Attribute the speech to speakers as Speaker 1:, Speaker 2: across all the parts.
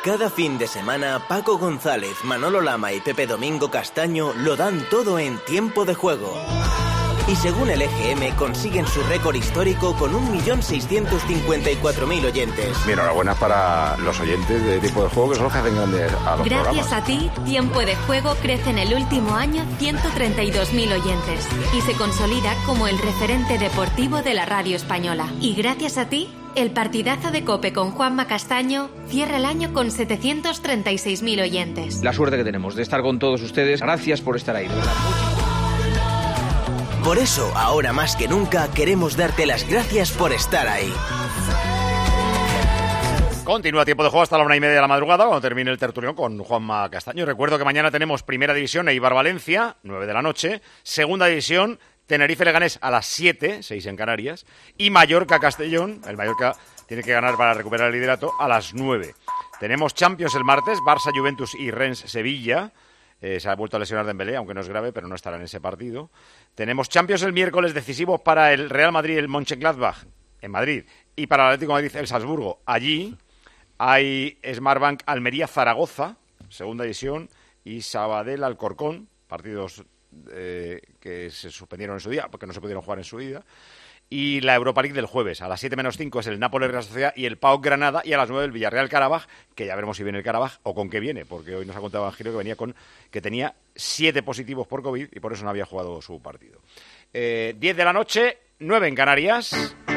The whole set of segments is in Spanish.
Speaker 1: Cada fin de semana, Paco González, Manolo Lama y Pepe Domingo Castaño lo dan todo en Tiempo de Juego. Y según el EGM, consiguen su récord histórico con 1.654.000 oyentes.
Speaker 2: Mi enhorabuena para los oyentes de Tiempo de Juego, que son los que hacen grandes a los
Speaker 3: Gracias
Speaker 2: programas.
Speaker 3: a ti, Tiempo de Juego crece en el último año 132.000 oyentes y se consolida como el referente deportivo de la radio española. Y gracias a ti, el partidazo de COPE con Juanma Castaño cierra el año con 736.000 oyentes.
Speaker 4: La suerte que tenemos de estar con todos ustedes. Gracias por estar ahí, de verdad.
Speaker 1: Por eso, ahora más que nunca, queremos darte las gracias por estar ahí.
Speaker 5: Continúa Tiempo de Juego hasta la 1:30 de la madrugada, cuando termine el tertulión con Juanma Castaño. Recuerdo que mañana tenemos Primera División, Eibar-Valencia, 9 de la noche. Segunda División, Tenerife-Leganés a las 7, 6 en Canarias. Y Mallorca-Castellón, el Mallorca tiene que ganar para recuperar el liderato, a las 9. Tenemos Champions el martes, Barça-Juventus y Rennes-Sevilla. Se ha vuelto a lesionar Dembélé, aunque no es grave, pero no estará en ese partido. Tenemos Champions el miércoles, decisivo para el Real Madrid, el Mönchengladbach en Madrid, y para el Atlético de Madrid, el Salzburgo. Allí hay Smartbank Almería-Zaragoza, segunda división, y Sabadell Alcorcón, partidos que se suspendieron en su día, porque no se pudieron jugar en su día. Y la Europa League del jueves, a las 7:05 es el Nápoles-Real Sociedad y el PAOK Granada, y a las 9 el Villarreal-Karabaj, que ya veremos si viene el Karabaj o con qué viene, porque hoy nos ha contado Angelo que tenía 7 positivos por COVID y por eso no había jugado su partido. 10 de la noche, 9 en Canarias.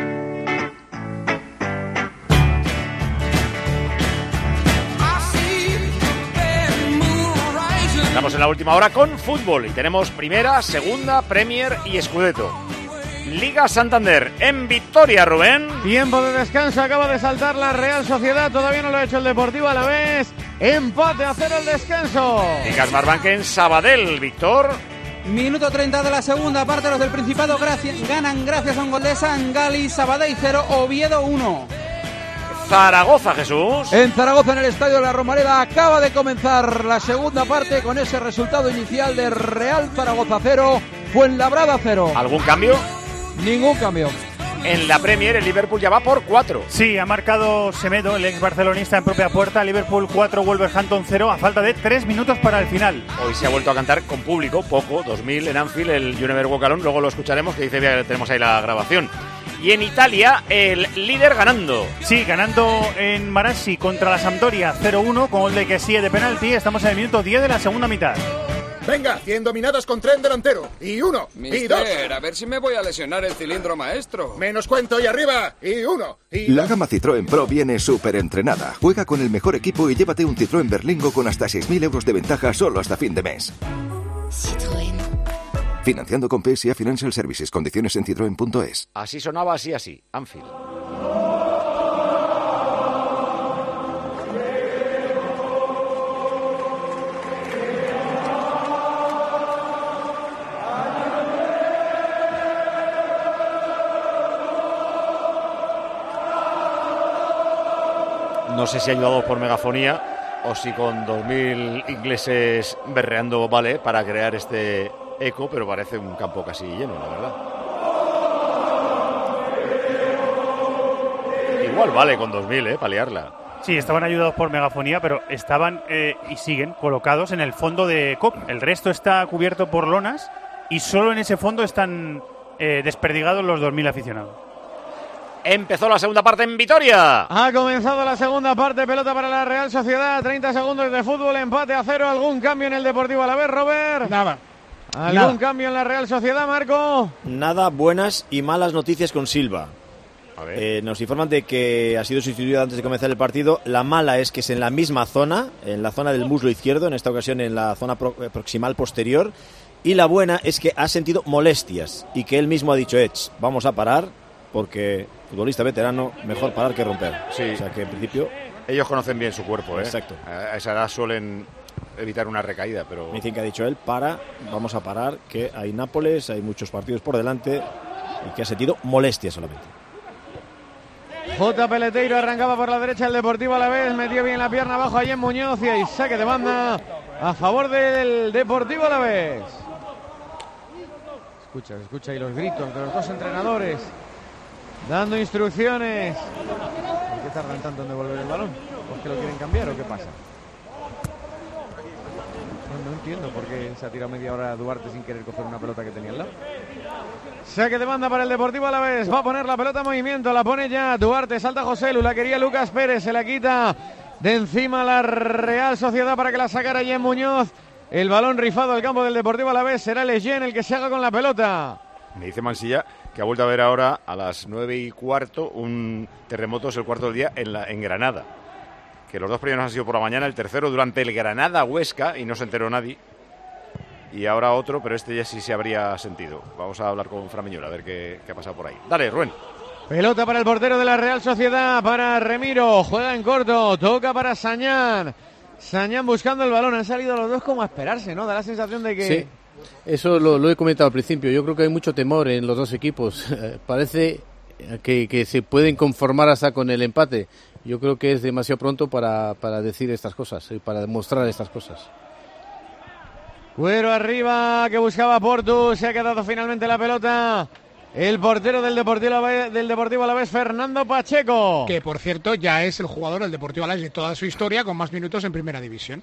Speaker 5: Estamos en la última hora con fútbol y tenemos Primera, Segunda, Premier y Scudetto. Liga Santander en Vitoria, Rubén.
Speaker 6: Tiempo de descanso, acaba de saltar la Real Sociedad, todavía no lo ha hecho el Deportivo Alavés. Empate a 0 el descanso.
Speaker 5: Liga Smartbank en Sabadell, Víctor.
Speaker 7: Minuto 30 de la segunda parte, los del Principado ganan gracias a un gol de Sangali. Sabadell 0, Oviedo 1.
Speaker 5: Zaragoza, Jesús.
Speaker 8: En Zaragoza, en el Estadio de la Romareda, acaba de comenzar la segunda parte con ese resultado inicial de Real Zaragoza 0, Fuenlabrada 0.
Speaker 5: ¿Algún cambio?
Speaker 8: Ningún cambio.
Speaker 5: En la Premier, el Liverpool ya va por 4.
Speaker 6: Sí, ha marcado Semedo, el ex barcelonista, en propia puerta. Liverpool 4, Wolverhampton 0, a falta de 3 minutos para el final.
Speaker 5: Hoy se ha vuelto a cantar con público, poco, 2000 en Anfield, el You Never Walk Alone. Luego lo escucharemos, que dice que tenemos ahí la grabación. Y en Italia, el líder ganando.
Speaker 6: Sí, ganando en Marassi contra la Sampdoria 0-1, con gol de Kessie de penalti. Estamos en el minuto 10 de la segunda mitad.
Speaker 9: Venga, 100 dominadas con tren delantero. Y 1, y 2.
Speaker 10: A ver si me voy a lesionar el cilindro maestro.
Speaker 9: Menos cuento y arriba. Y 1, y 2.
Speaker 11: La gama Citroën Pro viene súper entrenada. Juega con el mejor equipo y llévate un Citroën Berlingo con hasta 6.000 euros de ventaja solo hasta fin de mes.
Speaker 3: Citroën.
Speaker 11: Financiando con PSA Financial Services. Condiciones en citroen.es.
Speaker 5: Así sonaba, así. Anfield. No sé si ayudados por megafonía o si con 2.000 ingleses berreando vale para crear este eco, pero parece un campo casi lleno, la verdad. Igual vale con 2.000, para liarla.
Speaker 6: Sí, estaban ayudados por megafonía, pero estaban y siguen colocados en el fondo de COP. El resto está cubierto por lonas y solo en ese fondo están desperdigados los 2.000 aficionados.
Speaker 5: Empezó la segunda parte en Vitoria.
Speaker 6: Ha comenzado la segunda parte, pelota para la Real Sociedad, 30 segundos de fútbol, empate a 0. ¿Algún cambio en el Deportivo Alavés, Robert?
Speaker 12: Nada.
Speaker 6: ¿Algún cambio en la Real Sociedad, Marco?
Speaker 12: Nada, buenas y malas noticias con Silva.
Speaker 5: A ver.
Speaker 12: Nos informan de que ha sido sustituido antes de comenzar el partido. La mala es que es en la misma zona, en la zona del muslo izquierdo, en esta ocasión en la zona proximal posterior. Y la buena es que ha sentido molestias y que él mismo ha dicho, vamos a parar, porque futbolista veterano, mejor parar que romper.
Speaker 5: Sí.
Speaker 12: O sea que en principio
Speaker 5: Ellos conocen bien su cuerpo,
Speaker 12: Exacto.
Speaker 5: A esa edad suelen evitar una recaída, pero...
Speaker 12: Me dicen que ha dicho él, vamos a parar, que hay Nápoles, hay muchos partidos por delante y que ha sentido molestias solamente.
Speaker 6: J. Peleteiro arrancaba por la derecha el Deportivo Alavés, metió bien la pierna abajo allí en Muñoz y ahí saque de banda a favor del Deportivo Alavés. Se escucha ahí los gritos de los dos entrenadores dando instrucciones. ¿Por qué tardan tanto en devolver el balón?
Speaker 8: ¿O es que lo quieren cambiar o qué pasa? No entiendo por qué se ha tirado media hora Duarte sin querer coger una pelota que tenía al lado. Saque de banda para el Deportivo Alavés. Va a poner la pelota en movimiento. La pone ya Duarte. Salta Joselu. La quería Lucas Pérez. Se la quita de encima la Real Sociedad para que la sacara Jen Muñoz. El balón rifado al campo del Deportivo Alavés. Será Leyen el que se haga con la pelota.
Speaker 5: Me dice Mansilla que ha vuelto a ver ahora a las 9:15 un terremoto, es el cuarto del día, en Granada. Que los dos primeros han sido por la mañana, el tercero durante el Granada-Huesca y no se enteró nadie. Y ahora otro, pero este ya sí se habría sentido. Vamos a hablar con Fran Miñola a ver qué ha pasado por ahí. Dale, Rubén.
Speaker 8: Pelota para el portero de la Real Sociedad, para Remiro. Juega en corto, toca para Sañán. Sañán buscando el balón. Han salido los dos como a esperarse, ¿no? Da la sensación de que...
Speaker 13: Sí, eso lo he comentado al principio. Yo creo que hay mucho temor en los dos equipos. Parece que se pueden conformar hasta con el empate. Yo creo que es demasiado pronto para decir estas cosas y para demostrar estas cosas.
Speaker 8: Cuero arriba, que buscaba Portu. Se ha quedado finalmente la pelota el portero del Deportivo Alavés, Fernando Pacheco.
Speaker 14: Que, por cierto, ya es el jugador del Deportivo Alavés de toda su historia con más minutos en Primera División.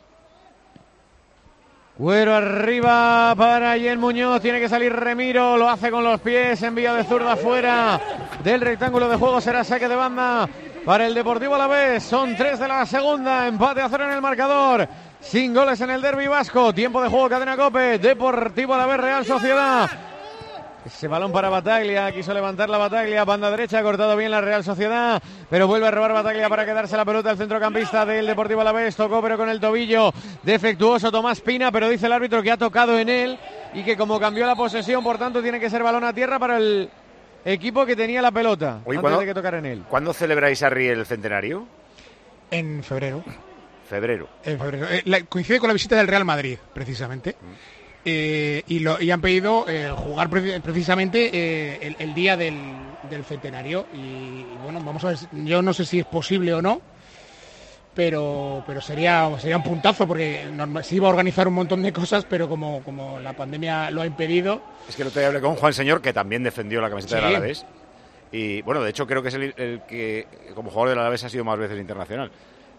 Speaker 8: Cuero arriba para Jen Muñoz. Tiene que salir Remiro. Lo hace con los pies. Envía de zurda fuera del rectángulo de juego. Será saque de banda para el Deportivo Alavés. Son 3 de la segunda. Empate a 0 en el marcador. Sin goles en el derbi vasco. Tiempo de juego, Cadena COPE. Deportivo Alavés, Real Sociedad. Ese balón para Bataglia. Quiso levantar la Bataglia. Banda derecha. Ha cortado bien la Real Sociedad. Pero vuelve a robar Bataglia para quedarse la pelota. El centrocampista del Deportivo Alavés. Tocó pero con el tobillo defectuoso Tomás Pina. Pero dice el árbitro que ha tocado en él. Y que como cambió la posesión, por tanto, tiene que ser balón a tierra para el equipo que tenía la pelota.
Speaker 5: Oye,
Speaker 8: antes de que tocara en él.
Speaker 5: ¿Cuándo celebráis, Arri, el centenario?
Speaker 14: En febrero.
Speaker 5: En febrero.
Speaker 14: Coincide con la visita del Real Madrid, precisamente. Y han pedido jugar precisamente el día del centenario. Y bueno, vamos a ver. Yo no sé si es posible o no, pero sería un puntazo, porque se iba a organizar un montón de cosas, pero como la pandemia lo ha impedido.
Speaker 5: Es que el otro día hablé con Juan Señor, que también defendió la camiseta del Alavés. Y bueno, de hecho creo que es el que como jugador del Alavés ha sido más veces internacional.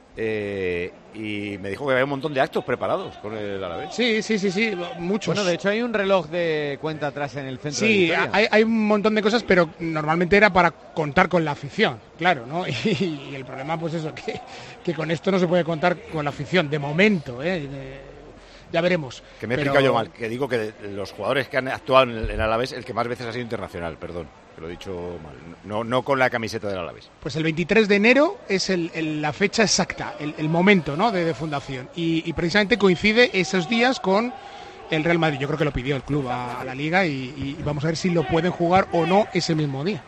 Speaker 5: Y me dijo que había un montón de actos preparados con el Alavés.
Speaker 14: Sí, muchos.
Speaker 8: Bueno, de hecho hay un reloj de cuenta atrás en el centro.
Speaker 14: Sí,
Speaker 8: de
Speaker 14: hay un montón de cosas, pero normalmente era para contar con la afición, claro, ¿no? Y el problema, pues eso, que con esto no se puede contar con la afición, de momento, ya veremos.
Speaker 5: Que me he explicado yo mal, que digo que de los jugadores que han actuado en el Alavés, el que más veces ha sido internacional, perdón, que lo he dicho mal, no con la camiseta del Alavés.
Speaker 14: Pues el 23 de enero es la fecha exacta, el momento, ¿no?, de fundación, y precisamente coincide esos días con el Real Madrid. Yo creo que lo pidió el club a la Liga y vamos a ver si lo pueden jugar o no ese mismo día.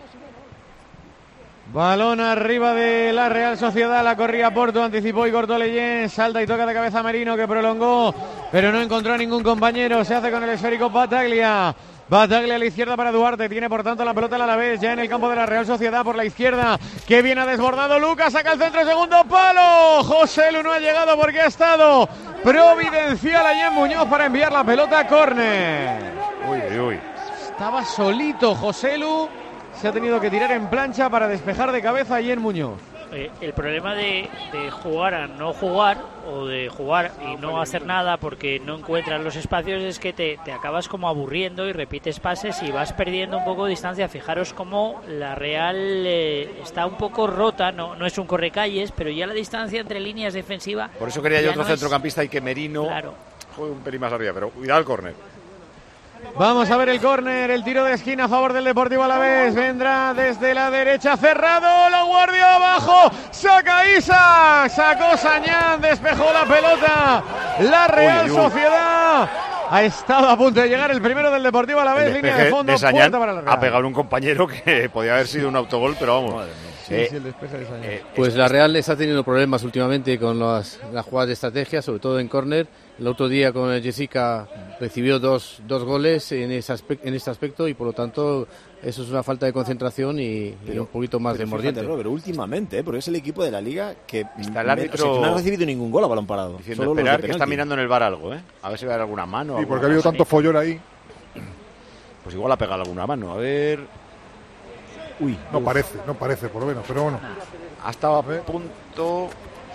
Speaker 8: Balón arriba de la Real Sociedad, la corría Porto, anticipó y cortó Leyen, salta y toca de cabeza Merino, que prolongó, pero no encontró a ningún compañero. Se hace con el esférico Bataglia a la izquierda para Duarte, tiene por tanto la pelota a la vez, ya en el campo de la Real Sociedad por la izquierda, que viene ha desbordado Lucas, saca el centro, segundo palo, Joselu no ha llegado porque ha estado providencial allá en Muñoz para enviar la pelota a córner.
Speaker 5: Uy.
Speaker 8: Estaba solito Joselu. Se ha tenido que tirar en plancha para despejar de cabeza allí en Muñoz.
Speaker 15: El problema de jugar a no jugar, o de jugar y no hacer nada porque no encuentras los espacios, es que te acabas como aburriendo y repites pases y vas perdiendo un poco de distancia. Fijaros cómo la Real está un poco rota, no es un correcalles, pero ya la distancia entre líneas defensivas.
Speaker 5: Por eso quería yo otro centrocampista y que Merino juegue un pelín más arriba, pero cuidado el córner.
Speaker 8: Vamos a ver el córner, el tiro de esquina a favor del Deportivo Alavés. Vendrá desde la derecha, cerrado, la guardia abajo, saca Isaac, sacó Sañán, despejó la pelota. La Real Sociedad ha estado a punto de llegar el primero del Deportivo Alavés, línea de fondo,
Speaker 5: Sañán
Speaker 8: puerta para la Real.
Speaker 5: Ha pegado un compañero que podía haber sido un autogol, pero vamos.
Speaker 8: El despeje de Sañán.
Speaker 13: Pues la Real está teniendo problemas últimamente con las jugadas de estrategia, sobre todo en córner. El otro día con el Jessica recibió dos goles en este aspecto y por lo tanto eso es una falta de concentración y un poquito más de mordiente.
Speaker 12: Pero últimamente, porque es el equipo de la Liga que
Speaker 5: está el árbitro,
Speaker 12: no ha recibido ningún gol a balón parado.
Speaker 5: Diciendo esperar, que está mirando en el VAR algo, a ver si va a haber alguna mano.
Speaker 9: Sí, porque ha habido tanto follón ahí.
Speaker 5: Pues igual ha pegado alguna mano, a ver.
Speaker 9: No parece por lo menos, pero bueno.
Speaker 5: Ha estado a punto.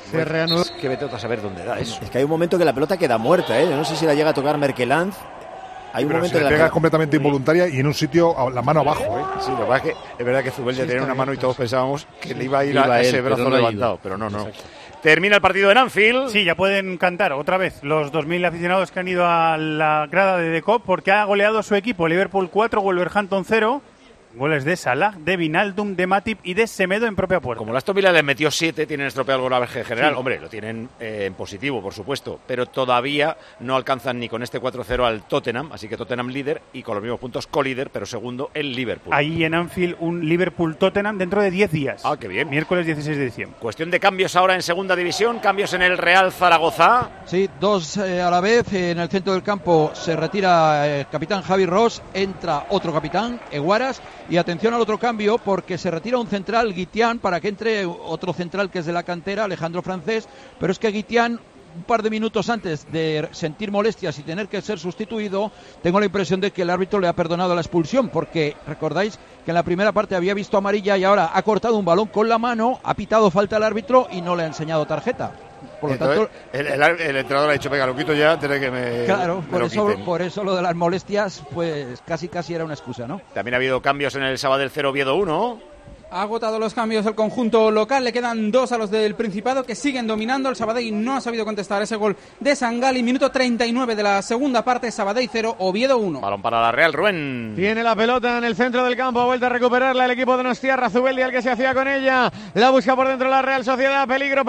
Speaker 8: Se reanudó.
Speaker 5: Es que vete a saber dónde da eso.
Speaker 12: Es que hay un momento que la pelota queda muerta, ¿eh? No sé si la llega a tocar Merkeland. Hay un momento
Speaker 16: se le pega completamente involuntaria y en un sitio la mano abajo, ¿eh?
Speaker 5: Sí, lo que pasa es verdad que Zubeldia tenía una mano y todos pensábamos que le iba a ir a ese brazo levantado, pero no. Exacto. Termina el partido en Anfield.
Speaker 6: Sí, ya pueden cantar otra vez los 2.000 aficionados que han ido a la grada de The Kop porque ha goleado su equipo. Liverpool 4, Wolverhampton 0. Goles de Salah, de Wijnaldum, de Matip y de Semedo en propia puerta.
Speaker 5: Como el Aston Villa les metió 7, tienen estropeado el golaje general.
Speaker 6: Sí.
Speaker 5: Hombre, lo tienen en positivo, por supuesto, pero todavía no alcanzan ni con este 4-0 al Tottenham, así que Tottenham líder y con los mismos puntos colíder, pero segundo el Liverpool.
Speaker 6: Ahí en Anfield un Liverpool-Tottenham dentro de 10 días.
Speaker 5: Ah, qué bien.
Speaker 6: Miércoles 16 de diciembre.
Speaker 5: Cuestión de cambios ahora en segunda división, cambios en el Real Zaragoza.
Speaker 17: Sí, dos a la vez. En el centro del campo se retira el capitán Javi Ross, entra otro capitán, Eguaras, y atención al otro cambio porque se retira un central, Guitián, para que entre otro central que es de la cantera, Alejandro Francés, pero es que Guitián, un par de minutos antes de sentir molestias y tener que ser sustituido, tengo la impresión de que el árbitro le ha perdonado la expulsión, porque recordáis que en la primera parte había visto amarilla y ahora ha cortado un balón con la mano, ha pitado falta al árbitro y no le ha enseñado tarjeta. Por lo
Speaker 5: entonces,
Speaker 17: tanto,
Speaker 5: el entrenador ha dicho, venga, lo quito ya antes de que me
Speaker 17: claro,
Speaker 5: me
Speaker 17: por eso lo de las molestias, pues casi era una excusa, ¿no?
Speaker 5: También ha habido cambios en el Sabadell 0, Oviedo 1.
Speaker 7: Ha agotado los cambios el conjunto local, le quedan 2 a los del Principado que siguen dominando. El Sabadell no ha sabido contestar ese gol de Sangali, minuto 39 de la segunda parte, Sabadell 0, Oviedo 1.
Speaker 5: Balón para la Real, Rubén.
Speaker 8: Tiene la pelota en el centro del campo, ha vuelto a recuperarla el equipo de Donostiarra, Zubeldia el que se hacía con ella, la busca por dentro la Real Sociedad, peligro,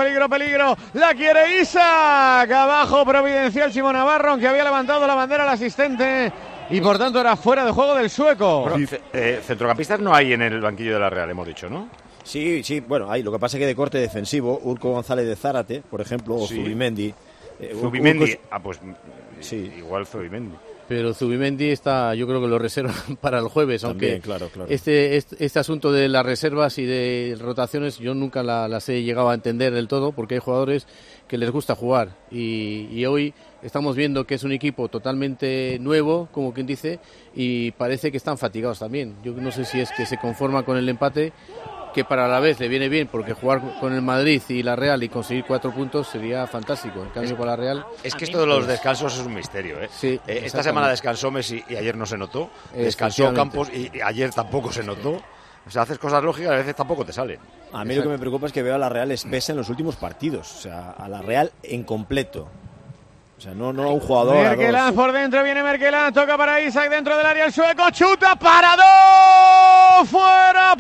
Speaker 8: la quiere Isaac, abajo Providencial Simón Navarro, que había levantado la bandera al asistente. Y por tanto era fuera de juego del sueco.
Speaker 5: Bueno, centrocampistas no hay en el banquillo de la Real, hemos dicho, ¿no?
Speaker 12: Sí, bueno, hay. Lo que pasa es que de corte defensivo, Urco González de Zárate, por ejemplo, o Zubimendi.
Speaker 5: Zubimendi, pues sí, igual Zubimendi.
Speaker 13: Pero Zubimendi está, yo creo que lo reservan para el jueves,
Speaker 12: también,
Speaker 13: aunque
Speaker 12: claro.
Speaker 13: Este asunto de las reservas y de rotaciones yo nunca las he llegado a entender del todo, porque hay jugadores que les gusta jugar y hoy estamos viendo que es un equipo totalmente nuevo, como quien dice, y parece que están fatigados también. Yo no sé si es que se conforman con el empate, que para la vez le viene bien, porque jugar con el Madrid y la Real y conseguir 4 puntos sería fantástico. En cambio, para la Real...
Speaker 5: Es que esto de los descansos es un misterio, ¿eh?
Speaker 13: Sí,
Speaker 5: esta semana descansó Messi y ayer no se notó. Descansó Campos y ayer tampoco se notó. O sea, haces cosas lógicas y a veces tampoco te salen.
Speaker 12: A mí lo que me preocupa es que veo a la Real espesa en los últimos partidos. O sea, a la Real en completo. O sea, no a un jugador.
Speaker 8: Merkeland por dentro, viene Merkeland, toca para Isaac dentro del área, el sueco, chuta, parado, fuera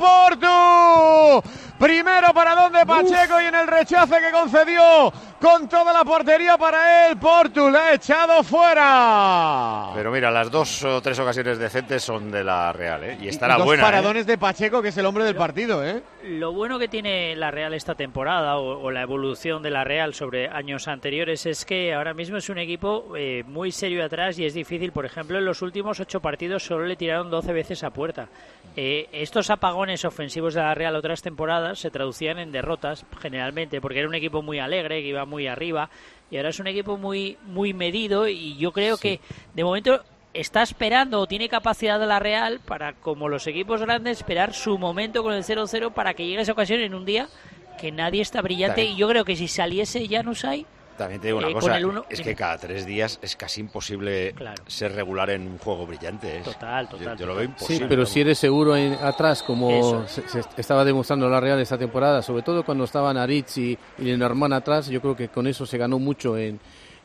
Speaker 8: Portu. Primero paradón de Pacheco y en el rechace que concedió con toda la portería para él, Portu, le ha echado fuera.
Speaker 5: Pero mira, las 2 o 3 ocasiones decentes son de la Real, ¿eh? Y estará
Speaker 8: dos
Speaker 5: buena.
Speaker 8: Paradones de Pacheco, que es el hombre del partido, ¿eh?
Speaker 15: Lo bueno que tiene la Real esta temporada, o la evolución de la Real sobre años anteriores, es que ahora mismo es un equipo muy serio atrás y es difícil. Por ejemplo, en los últimos 8 partidos solo le tiraron 12 veces a puerta. Estos apagones ofensivos de la Real otras temporadas se traducían en derrotas, generalmente, porque era un equipo muy alegre, que iba muy arriba, y ahora es un equipo muy medido, y yo creo que de momento está esperando o tiene capacidad de la Real para, como los equipos grandes, esperar su momento con el 0-0 para que llegue esa ocasión en un día que nadie está brillante. Y yo creo que si saliese Januzaj,
Speaker 5: también te digo una cosa, es que cada 3 días es casi imposible ser regular en un juego brillante.
Speaker 15: Total.
Speaker 5: Yo lo veo imposible.
Speaker 13: Sí, pero si eres seguro atrás, como se estaba demostrando la Real esta temporada, sobre todo cuando estaban Aritz y Lenormand atrás, yo creo que con eso se ganó mucho en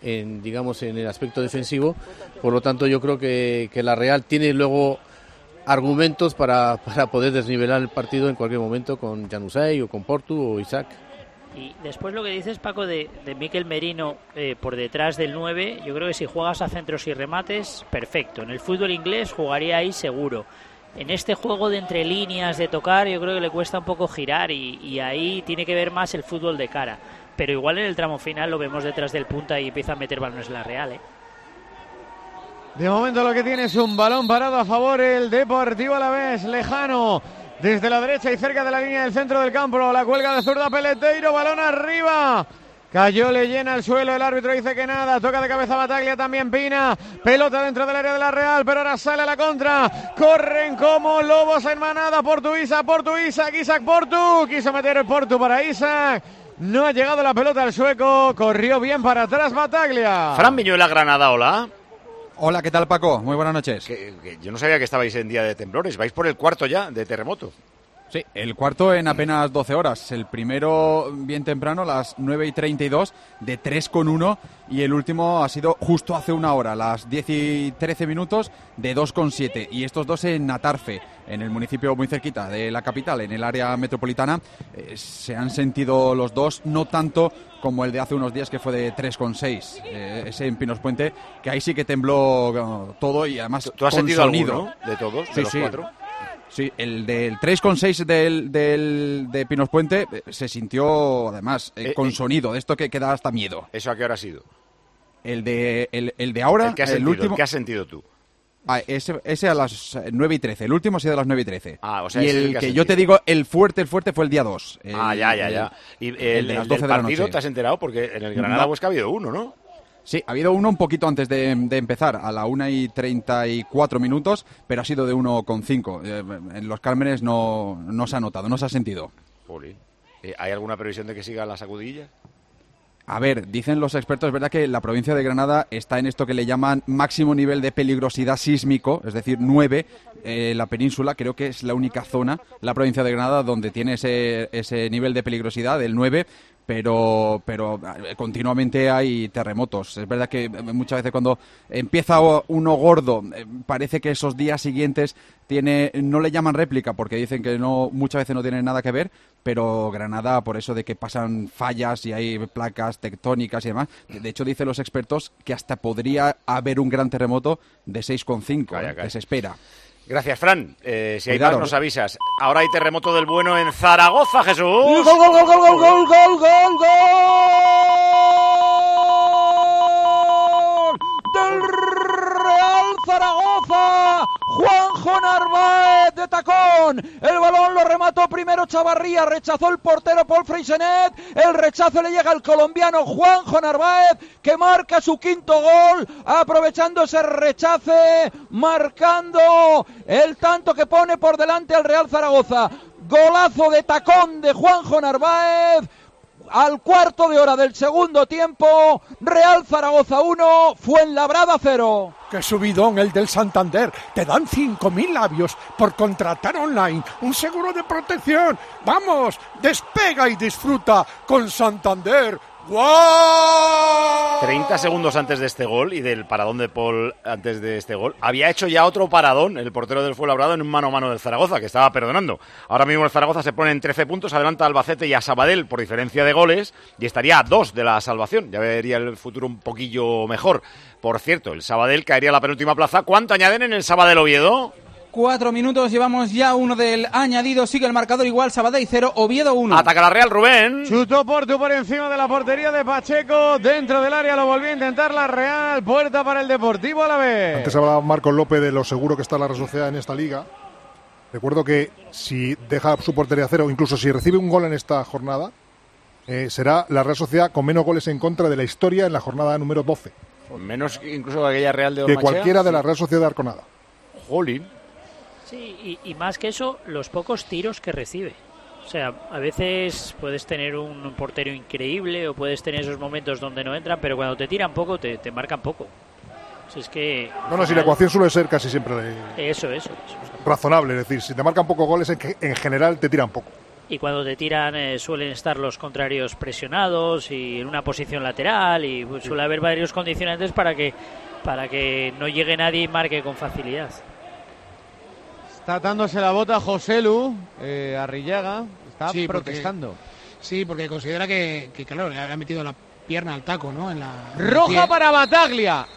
Speaker 13: el aspecto defensivo. Por lo tanto, yo creo que la Real tiene luego argumentos para poder desnivelar el partido en cualquier momento con Januzaj o con Portu o Isaac.
Speaker 15: Y después lo que dices, Paco, de Mikel Merino por detrás del 9, yo creo que si juegas a centros y remates, perfecto. En el fútbol inglés jugaría ahí seguro. En este juego de entre líneas, de tocar, yo creo que le cuesta un poco girar y ahí tiene que ver más el fútbol de cara. Pero igual en el tramo final lo vemos detrás del punta y empieza a meter balones la Real, ¿eh?
Speaker 8: De momento lo que tiene es un balón parado a favor el Deportivo Alavés, lejano. Desde la derecha y cerca de la línea del centro del campo, la cuelga de zurda Peleteiro, balón arriba. Cayó, le llena el suelo, el árbitro dice que nada, toca de cabeza Bataglia, también Pina, pelota dentro del área de la Real, pero ahora sale a la contra, corren como lobos en manada, Portu, Isaac, Portu, quiso meter el Portu para Isaac, No ha llegado la pelota al sueco. Corrió bien para atrás Battaglia.
Speaker 5: Fran Viñuela, Granada, hola.
Speaker 18: Hola, ¿qué tal, Paco? Muy buenas noches.
Speaker 5: Que yo no sabía que estabais en día de temblores. Vais por el cuarto ya de terremoto.
Speaker 18: Sí, el cuarto en apenas 12 horas. El primero bien temprano, las 9:32, de 3,1. Y el último ha sido justo hace una hora, las 10 y 13 minutos, de 2,7. Y estos dos en Natarfe, en el municipio muy cerquita de la capital, en el área metropolitana. Se han sentido los dos, no tanto como el de hace unos días, que fue de 3,6. Ese en Pinos Puente, que ahí sí que tembló todo y además
Speaker 5: ¿Tú has
Speaker 18: con
Speaker 5: sentido
Speaker 18: sonido.
Speaker 5: alguno de todos,
Speaker 18: Sí,
Speaker 5: de los
Speaker 18: sí.
Speaker 5: cuatro?
Speaker 18: Sí, el del 3,6 de Pinos Puente se sintió, además, con sonido, de esto que da hasta miedo.
Speaker 5: ¿Eso a qué hora ha sido?
Speaker 18: El de ahora,
Speaker 5: ¿El que has
Speaker 18: el
Speaker 5: sentido?
Speaker 18: último...
Speaker 5: ¿El que has sentido tú?
Speaker 18: Ese a las 9:13, el último ha sido a las 9:13.
Speaker 5: O sea,
Speaker 18: y
Speaker 5: ese es
Speaker 18: el
Speaker 5: el
Speaker 18: que
Speaker 5: has
Speaker 18: yo te digo, el fuerte fue el día 2.
Speaker 5: Ya. Y el
Speaker 18: de las
Speaker 5: del
Speaker 18: 12 de la
Speaker 5: partido
Speaker 18: noche.
Speaker 5: te has enterado porque en el Granada-Huesca ha habido uno, ¿no?
Speaker 18: Sí, ha habido uno un poquito antes de empezar, a la 1:34 minutos, pero ha sido de 1,5. En los Cármenes no se ha notado, no se ha sentido.
Speaker 5: Jolín. ¿Hay alguna previsión de que sigan las sacudillas?
Speaker 18: A ver, dicen los expertos, es verdad que la provincia de Granada está en esto que le llaman máximo nivel de peligrosidad sísmico, es decir, 9. La península creo que es la única zona, la provincia de Granada, donde tiene ese nivel de peligrosidad del 9. Pero continuamente hay terremotos. Es verdad que muchas veces cuando empieza uno gordo, parece que esos días siguientes no le llaman réplica porque dicen que muchas veces no tienen nada que ver, pero Granada, por eso de que pasan fallas y hay placas tectónicas y demás, de hecho dicen los expertos que hasta podría haber un gran terremoto de 6,5, que se espera.
Speaker 5: Gracias, Fran. Si hay
Speaker 18: Cuidado.
Speaker 5: más, nos avisas. Ahora hay terremoto del bueno en Zaragoza, Jesús.
Speaker 17: ¡Gol, gol, gol, gol, gol, gol, gol, gol, gol! ¡Del Real Zaragoza! Juanjo Narváez de tacón. El balón lo remató primero Chavarría, rechazó el portero Paul Freixenet. El rechazo le llega al colombiano Juanjo Narváez, que marca su quinto gol, aprovechando ese rechace, marcando el tanto que pone por delante al Real Zaragoza. Golazo de tacón de Juanjo Narváez. Al cuarto de hora del segundo tiempo, Real Zaragoza 1, Fuenlabrada 0.
Speaker 19: ¡Qué subidón el del Santander! Te dan 5.000 labios por contratar online un seguro de protección. ¡Vamos! Despega y disfruta con Santander. ¡Guau!
Speaker 5: 30 segundos antes de este gol y del paradón de Paul antes de este gol, había hecho ya otro paradón el portero del Fuenlabrada en un mano a mano del Zaragoza, que estaba perdonando. Ahora mismo el Zaragoza se pone en 13 puntos, adelanta a Albacete y a Sabadell por diferencia de goles y estaría a 2 de la salvación. Ya vería el futuro un poquillo mejor. Por cierto, el Sabadell caería a la penúltima plaza. ¿Cuánto añaden en el Sabadell Oviedo?
Speaker 7: 4 minutos, llevamos ya uno del añadido, sigue el marcador igual, Sabadell 0, Oviedo 1.
Speaker 5: Ataca la Real, Rubén.
Speaker 8: Chutó Portu por encima de la portería de Pacheco, dentro del área lo volvió a intentar la Real, puerta para el Deportivo Alavés.
Speaker 16: Antes hablaba Marcos López de lo seguro que está la Real Sociedad en esta liga. Recuerdo que si deja su portería a 0, incluso si recibe un gol en esta jornada, será la Real Sociedad con menos goles en contra de la historia en la jornada número 12.
Speaker 5: Menos incluso que aquella Real de
Speaker 16: Que
Speaker 5: Ormachea.
Speaker 16: cualquiera de la Real Sociedad de Arconada.
Speaker 5: Jolín.
Speaker 15: Sí, y más que eso, los pocos tiros que recibe. O sea, a veces puedes tener un portero increíble o puedes tener esos momentos donde no entran, pero cuando te tiran poco, te marcan poco. O sea, es que...
Speaker 16: No, si la ecuación suele ser casi siempre
Speaker 15: Eso.
Speaker 16: razonable. Es decir, si te marcan pocos goles, en general te tiran poco.
Speaker 15: Y cuando te tiran suelen estar los contrarios presionados y en una posición lateral y pues, suele haber varios condicionantes para que no llegue nadie y marque con facilidad.
Speaker 8: Está atándose la bota Joselu, Arrillaga, está protestando.
Speaker 14: Porque considera que claro, le ha metido la pierna al taco, ¿no?
Speaker 8: Roja para Battaglia,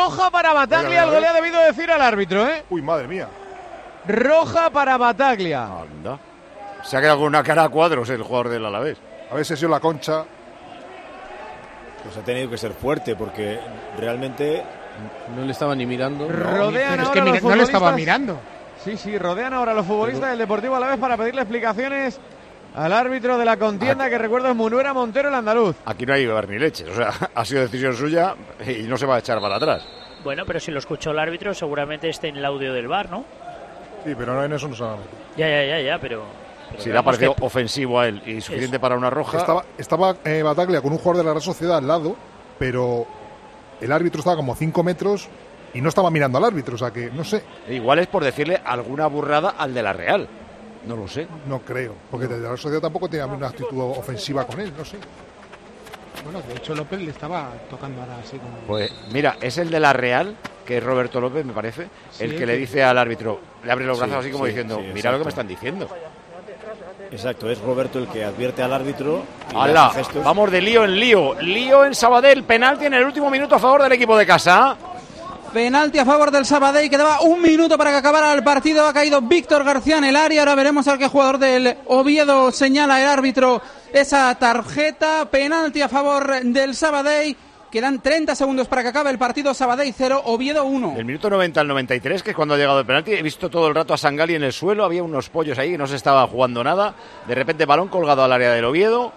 Speaker 8: el gol le ha debido decir al árbitro, ¿eh?
Speaker 16: Uy, madre mía.
Speaker 8: Roja para Battaglia.
Speaker 5: Anda. Se ha quedado con una cara a cuadros el jugador del Alavés.
Speaker 16: A veces yo la Concha.
Speaker 12: Pues ha tenido que ser fuerte porque realmente
Speaker 13: no le estaba ni mirando.
Speaker 8: Rodean
Speaker 14: pero es
Speaker 8: ahora
Speaker 14: que
Speaker 8: los
Speaker 14: no le
Speaker 8: futbolistas.
Speaker 14: estaba mirando.
Speaker 8: Sí, rodean ahora los futbolistas del Deportivo Alavés para pedirle explicaciones al árbitro de la contienda, que recuerdo es Munuera Montero, el andaluz.
Speaker 5: Aquí no hay que ver ni leches, o sea, ha sido decisión suya y no se va a echar para atrás.
Speaker 15: Bueno, pero si lo escuchó el árbitro, seguramente esté en el audio del VAR, ¿no?
Speaker 16: Sí, pero en eso no se va a meter.
Speaker 15: Ya, pero
Speaker 5: Si le ha parecido ofensivo a él y suficiente para una roja.
Speaker 16: Estaba Bataglia con un jugador de la Real Sociedad al lado, pero el árbitro estaba como 5 metros y no estaba mirando al árbitro, o sea que no sé.
Speaker 5: Igual es por decirle alguna burrada al de la Real. No lo sé.
Speaker 16: No creo, porque de la Real Sociedad tampoco tenía una actitud ofensiva con él, no sé.
Speaker 14: Bueno, de hecho López le estaba tocando ahora así como...
Speaker 5: Pues mira, es el de la Real, que es Roberto López, me parece, el que le dice al árbitro, le abre los brazos así como diciendo, mira lo que me están diciendo.
Speaker 12: Exacto, es Roberto el que advierte al árbitro.
Speaker 5: ¡Hala! Vamos de lío en lío. Lío en Sabadell, penalti en el último minuto a favor del equipo de casa.
Speaker 7: Penalti a favor del Sabadell, quedaba un minuto para que acabara el partido. Ha caído Víctor García en el área. Ahora veremos a qué jugador del Oviedo señala el árbitro esa tarjeta. Penalti a favor del Sabadell. Quedan 30 segundos para que acabe el partido. Sabadell 0, Oviedo 1.
Speaker 5: Del minuto 90 al 93, que es cuando ha llegado el penalti, he visto todo el rato a Sangali en el suelo. Había unos pollos ahí que no se estaba jugando nada. De repente balón colgado al área del Oviedo.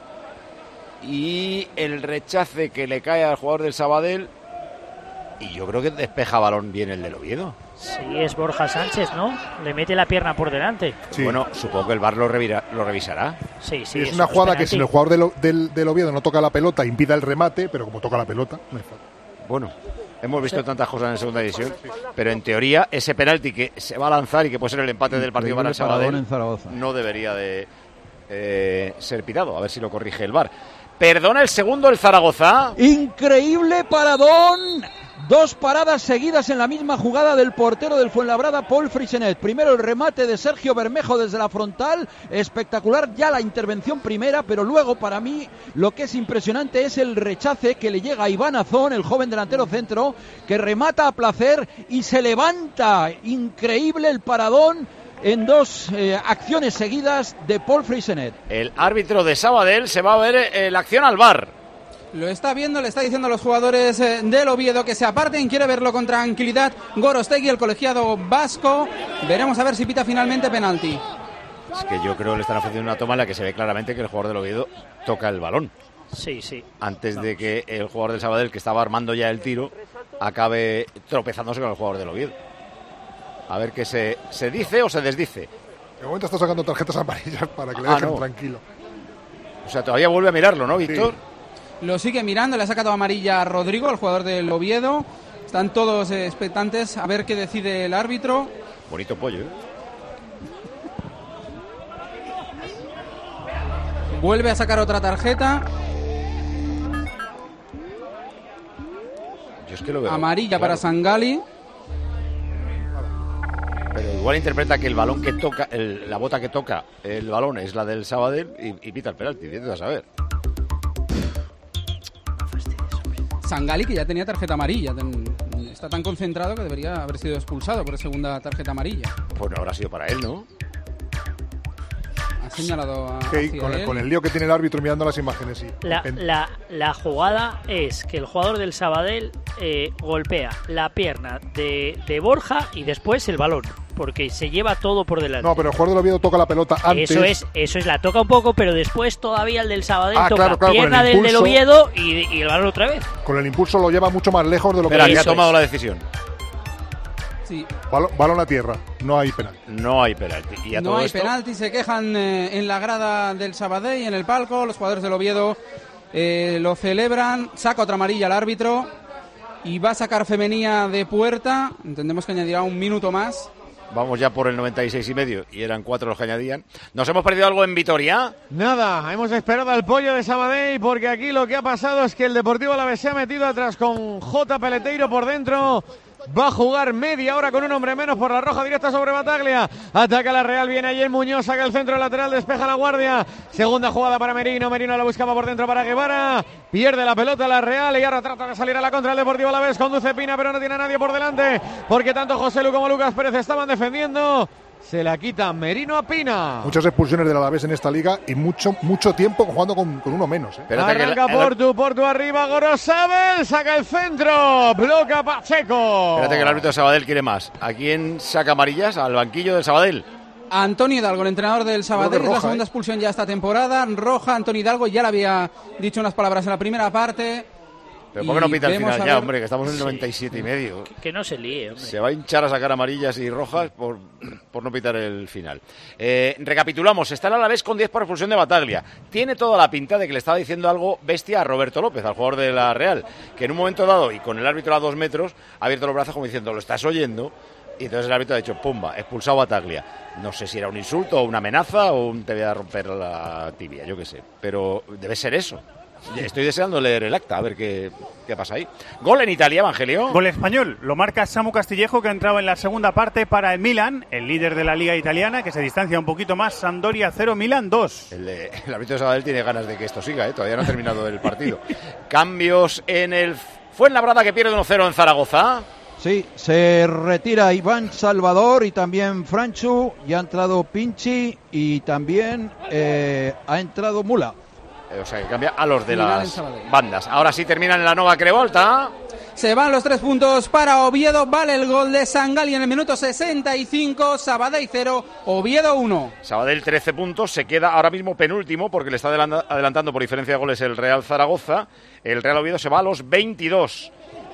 Speaker 5: Y el rechace que le cae al jugador del Sabadell. Y yo creo que despeja balón bien el del Oviedo.
Speaker 15: Sí, es Borja Sánchez, ¿no? Le mete la pierna por delante.
Speaker 5: Sí. Bueno, supongo que el VAR lo revisará.
Speaker 15: Sí,
Speaker 16: es una jugada que si el jugador del Oviedo no toca la pelota, impida el remate, pero como toca la pelota, no hay falta.
Speaker 5: Bueno, hemos visto tantas cosas en segunda división, pero en teoría ese penalti que se va a lanzar y que puede ser el empate del partido para el Sabadell no debería de ser pitado. A ver si lo corrige el VAR. Perdona el segundo el Zaragoza.
Speaker 17: Increíble paradón. 2 paradas seguidas en la misma jugada del portero del Fuenlabrada, Paul Frisenet. Primero el remate de Sergio Bermejo desde la frontal, espectacular ya la intervención primera, pero luego para mí lo que es impresionante es el rechace que le llega a Iván Azón, el joven delantero centro, que remata a placer y se levanta. Increíble el paradón en 2 acciones seguidas de Paul Frisenet.
Speaker 5: El árbitro de Sabadell se va a ver la acción al VAR.
Speaker 7: Lo está viendo, le está diciendo a los jugadores del Oviedo que se aparten, quiere verlo con tranquilidad Gorostegui, el colegiado vasco. Veremos a ver si pita finalmente penalti.
Speaker 5: Es que yo creo que le están ofreciendo una toma en la que se ve claramente que el jugador del Oviedo toca el balón.
Speaker 15: Sí, sí.
Speaker 5: Antes de que el jugador del Sabadell, que estaba armando ya el tiro, acabe tropezándose con el jugador del Oviedo. A ver qué se dice o se desdice.
Speaker 16: De momento está sacando tarjetas amarillas para que le dejen tranquilo.
Speaker 5: O sea, todavía vuelve a mirarlo, ¿no, Víctor?
Speaker 7: Sí. Lo sigue mirando, le ha sacado amarilla a Rodrigo, el jugador del Oviedo. Están todos expectantes a ver qué decide el árbitro.
Speaker 5: Bonito pollo, ¿eh?
Speaker 7: Vuelve a sacar otra tarjeta.
Speaker 5: Yo es que lo veo
Speaker 7: amarilla para Sangali.
Speaker 5: Pero igual interpreta que el balón que toca, la bota que toca el balón es la del Sabadell y pita el penalti. Vete a saber.
Speaker 7: Sangali, que ya tenía tarjeta amarilla, está tan concentrado que debería haber sido expulsado por segunda tarjeta amarilla.
Speaker 5: Pues no habrá sido para él, ¿no?
Speaker 7: Ha señalado
Speaker 16: con el lío que tiene el árbitro mirando las imágenes. Sí.
Speaker 15: La jugada es que el jugador del Sabadell golpea la pierna de Borja y después el balón, porque se lleva todo por delante.
Speaker 16: No, pero el jugador del Oviedo toca la pelota antes.
Speaker 15: Eso es, la toca un poco, pero después todavía el del Sabadell toca pierna del Oviedo y el balón otra vez.
Speaker 16: Con el impulso lo lleva mucho más lejos de lo que...
Speaker 5: Pero aquí ha tomado la decisión.
Speaker 7: Sí.
Speaker 16: Balón a tierra, no hay penalti.
Speaker 5: No hay penalti.
Speaker 7: No hay penalti, se quejan en la grada del Sabadell, en el palco, los jugadores del Oviedo lo celebran, saca otra amarilla al árbitro y va a sacar Femenía de puerta, entendemos que añadirá un minuto más.
Speaker 5: Vamos ya por el 96,5 y eran 4 los que añadían. ¿Nos hemos perdido algo en Vitoria?
Speaker 8: Nada, hemos esperado al pollo de Sabadell porque aquí lo que ha pasado es que el Deportivo Alavés se ha metido atrás con J. Peleteiro por dentro. Va a jugar media hora con un hombre menos por la roja directa sobre Bataglia. Ataca la Real, viene allí el Muñoz, saca el centro lateral, despeja la guardia. Segunda jugada para Merino, Merino la buscaba por dentro para Guevara. Pierde la pelota la Real y ahora trata de salir a la contra el Deportivo Alavés. Conduce Pina, pero no tiene a nadie por delante porque tanto José Lu como Lucas Pérez estaban defendiendo. Se la quita Merino a Pina.
Speaker 16: Muchas expulsiones del Alavés en esta liga y mucho tiempo jugando con uno menos.
Speaker 8: Arranca Portu arriba, Gorosabel, saca el centro, bloca Pacheco.
Speaker 5: Espérate que el árbitro de Sabadell quiere más. ¿A quién saca amarillas? Al banquillo del Sabadell.
Speaker 7: Antonio Hidalgo, el entrenador del Sabadell, es la segunda expulsión ya esta temporada. Roja, Antonio Hidalgo ya le había dicho unas palabras en la primera parte.
Speaker 5: Pero ¿por qué no pita el
Speaker 7: vemos
Speaker 5: final
Speaker 7: a
Speaker 5: ya,
Speaker 7: ver-
Speaker 5: hombre? Que estamos en el
Speaker 15: Sí.
Speaker 5: 97 y medio.
Speaker 15: Que no se líe, hombre.
Speaker 5: Se va a hinchar a sacar amarillas y rojas por no pitar el final. Recapitulamos, está el Alavés con 10 por expulsión de Bataglia. Tiene toda la pinta de que le estaba diciendo algo bestia a Roberto López, al jugador de la Real, que en un momento dado, y con el árbitro a 2 metros, ha abierto los brazos como diciendo, ¿lo estás oyendo? Y entonces el árbitro ha dicho, pumba, expulsado Bataglia. No sé si era un insulto o una amenaza o un te voy a romper la tibia, yo qué sé. Pero debe ser eso. Estoy deseando leer el acta, a ver qué pasa ahí. Gol en Italia, Evangelio.
Speaker 6: Gol español, lo marca Samu Castillejo, que ha entrado en la segunda parte para el Milan, el líder de la liga italiana, que se distancia un poquito más. Sampdoria 0, Milan 2.
Speaker 5: El árbitro de Sabadell tiene ganas de que esto siga, todavía no ha terminado el partido. Cambios en el Fuenlabrada, que pierde 1-0 en Zaragoza.
Speaker 17: Sí, se retira Iván Salvador y también Franchu, y ha entrado Pinchi y también ha entrado Mula.
Speaker 5: O sea, que cambia a los de
Speaker 7: Milan en
Speaker 5: las
Speaker 7: Sabadell.
Speaker 5: bandas. Ahora sí terminan en la Nova Crevolta.
Speaker 7: Se van los 3 puntos para Oviedo. Vale el gol de Sangali en el minuto 65. Sabadell 0, Oviedo 1.
Speaker 5: Sabadell 13 puntos, se queda ahora mismo penúltimo porque le está adelantando por diferencia de goles el Real Zaragoza. El Real Oviedo se va a los 22.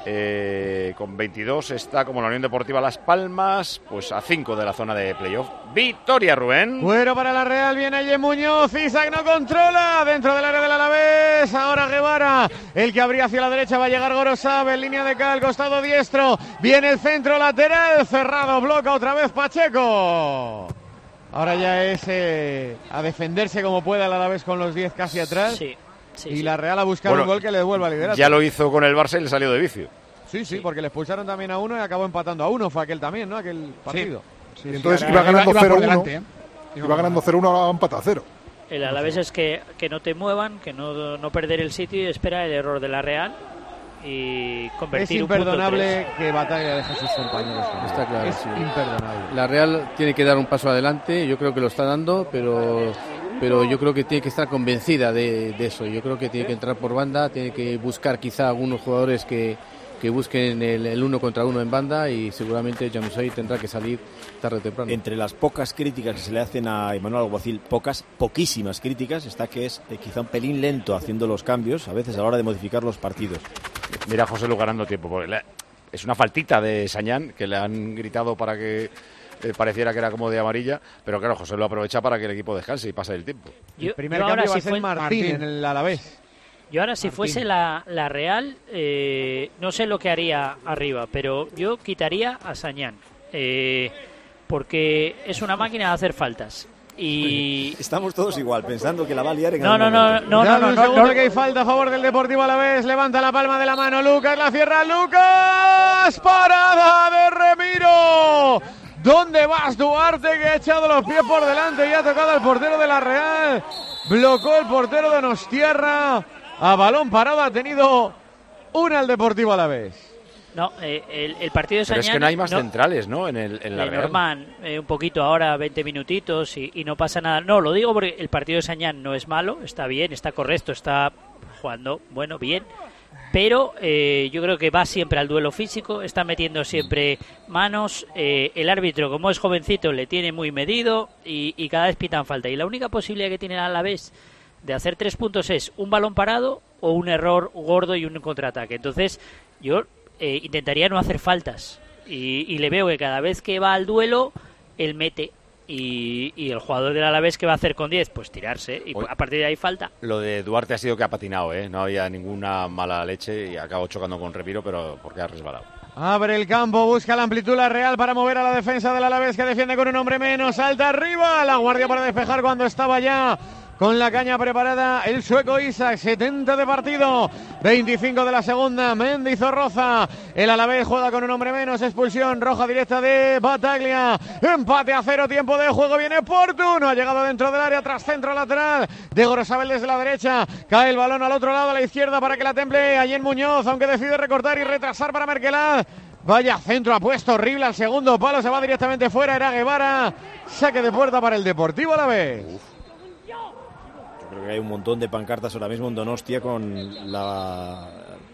Speaker 5: Con 22 está como la Unión Deportiva Las Palmas, pues a 5 de la zona de playoff. Victoria, Rubén.
Speaker 8: Bueno, para la Real viene Ayer Muñoz, Isaac no controla, dentro del área del Alavés, ahora Guevara, el que abría hacia la derecha, va a llegar Gorosab, en línea de cal, costado diestro, viene el centro lateral, cerrado, bloca otra vez Pacheco. Ahora ya es a defenderse como pueda el Alavés con los 10 casi atrás.
Speaker 15: Sí.
Speaker 8: Y la Real a buscar un gol que le devuelva el liderato.
Speaker 5: Ya lo hizo con el Barça y le salió de vicio.
Speaker 8: Sí, porque le expulsaron también a uno y acabó empatando a uno. Fue aquel también, ¿no? Aquel partido.
Speaker 16: Sí, entonces iba ganando 0-1. Iba ganando 0-1, ahora empata a 0.
Speaker 15: El Alavés es que no te muevan, que no perder el sitio y espera el error de la Real y convertir
Speaker 8: es
Speaker 15: un punto
Speaker 8: imperdonable
Speaker 15: 3.
Speaker 8: que Bataglia deje a sus compañeros.
Speaker 13: Está claro,
Speaker 8: es
Speaker 13: sí.
Speaker 8: imperdonable.
Speaker 13: La Real tiene que dar un paso adelante, yo creo que lo está dando, pero yo creo que tiene que estar convencida de eso. Yo creo que tiene que entrar por banda, tiene que buscar quizá algunos jugadores que busquen el uno contra uno en banda, y seguramente Januzaj tendrá que salir tarde o temprano.
Speaker 12: Entre las pocas críticas que se le hacen a Emmanuel Alguacil, poquísimas críticas, está que es quizá un pelín lento haciendo los cambios, a veces a la hora de modificar los partidos.
Speaker 5: Mira, José Lu ganando tiempo, porque es una faltita de Sañán, que le han gritado para que pareciera que era como de amarilla, pero claro, José lo aprovecha para que el equipo descanse y pase el tiempo.
Speaker 8: El primer cambio va a ser Martín en el Alavés.
Speaker 15: Yo ahora, si fuese la Real, no sé lo que haría arriba, pero yo quitaría a Sañán, porque es una máquina de hacer faltas. Y
Speaker 12: estamos todos igual, pensando que la va a liar en
Speaker 15: No,
Speaker 8: un segundo que hay falta a favor del Deportivo Alavés. Levanta la palma de la mano Lucas, la cierra Lucas. Parada de Remiro. ¿Dónde vas, Duarte, que ha echado los pies por delante y ha tocado al portero de la Real? Blocó el portero de Nostierra. A balón parado ha tenido una el Deportivo Alavés.
Speaker 15: No, el partido de Sañán...
Speaker 5: Pero es que no hay más centrales, ¿no? En la Real.
Speaker 15: Norman, un poquito ahora, 20 minutitos y no pasa nada. No, lo digo porque el partido de Sañán no es malo, está bien, está correcto, está jugando, bueno, bien. Pero yo creo que va siempre al duelo físico, está metiendo siempre manos. El árbitro, como es jovencito, le tiene muy medido y cada vez pitan falta. Y la única posibilidad que tiene a la vez de hacer 3 puntos es un balón parado o un error gordo y un contraataque. Entonces, yo intentaría no hacer faltas. Y le veo que cada vez que va al duelo, él mete. Y el jugador del Alavés, ¿qué va a hacer con 10? Pues tirarse. Y a partir de ahí falta.
Speaker 5: Lo de Duarte ha sido que ha patinado, ¿eh? No había ninguna mala leche y acabó chocando con Remiro, pero porque ha resbalado.
Speaker 8: Abre el campo, busca la amplitud la Real para mover a la defensa del Alavés, que defiende con un hombre menos. Salta arriba, la guardia para despejar cuando estaba ya con la caña preparada el sueco Isaac. 70 de partido, 25 de la segunda. Mendy Zorroza, el Alavés juega con un hombre menos. Expulsión roja directa de Bataglia. Empate a 0, tiempo de juego. Viene Portuno, ha llegado dentro del área, tras centro lateral de Gorosabel desde la derecha. Cae el balón al otro lado, a la izquierda, para que la temple Ayer Muñoz, aunque decide recortar y retrasar para Merkelad. Vaya centro, ha puesto horrible al segundo palo, se va directamente fuera. Era Guevara, saque de puerta para el Deportivo Alavés.
Speaker 12: Creo que hay un montón de pancartas ahora mismo en Donostia con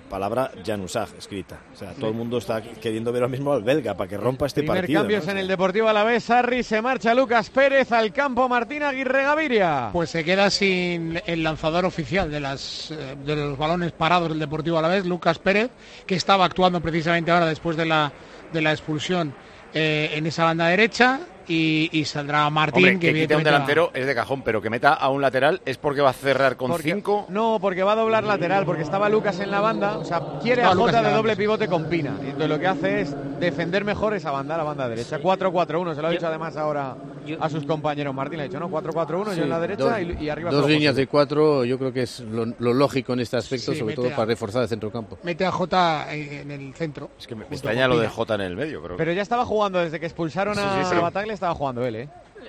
Speaker 12: palabra Januzaj escrita. O sea, todo el mundo está queriendo ver ahora mismo al belga para que rompa este
Speaker 8: Primer
Speaker 12: partido.
Speaker 8: Cambios
Speaker 12: ¿no?
Speaker 8: en el Deportivo Alavés. Sarri, se marcha Lucas Pérez al campo. Martín Aguirre Gaviria.
Speaker 14: Pues se queda sin el lanzador oficial de los balones parados del Deportivo Alavés, Lucas Pérez, que estaba actuando precisamente ahora después de la expulsión en esa banda derecha. Y saldrá Martín.
Speaker 5: Hombre, que quite a un delantero es de cajón, pero que meta a un lateral es porque va a cerrar con 5.
Speaker 8: No, porque va a doblar lateral, porque estaba Lucas en la banda, o sea, quiere a Jota de doble pivote con Pina. Y entonces lo que hace es defender mejor esa banda, la banda derecha. 4-4-1, se lo ha dicho además ahora a sus compañeros. Martín le ha dicho, ¿no? 4-4-1, yo en la derecha y arriba.
Speaker 13: Dos líneas de 4, yo creo que es lo lógico en este aspecto, sobre todo para reforzar el centrocampo.
Speaker 14: Mete a Jota en el centro.
Speaker 5: Es que me extraña lo de Jota en el medio, creo.
Speaker 8: Pero ya estaba jugando desde que expulsaron a Bataglia, estaba jugando él,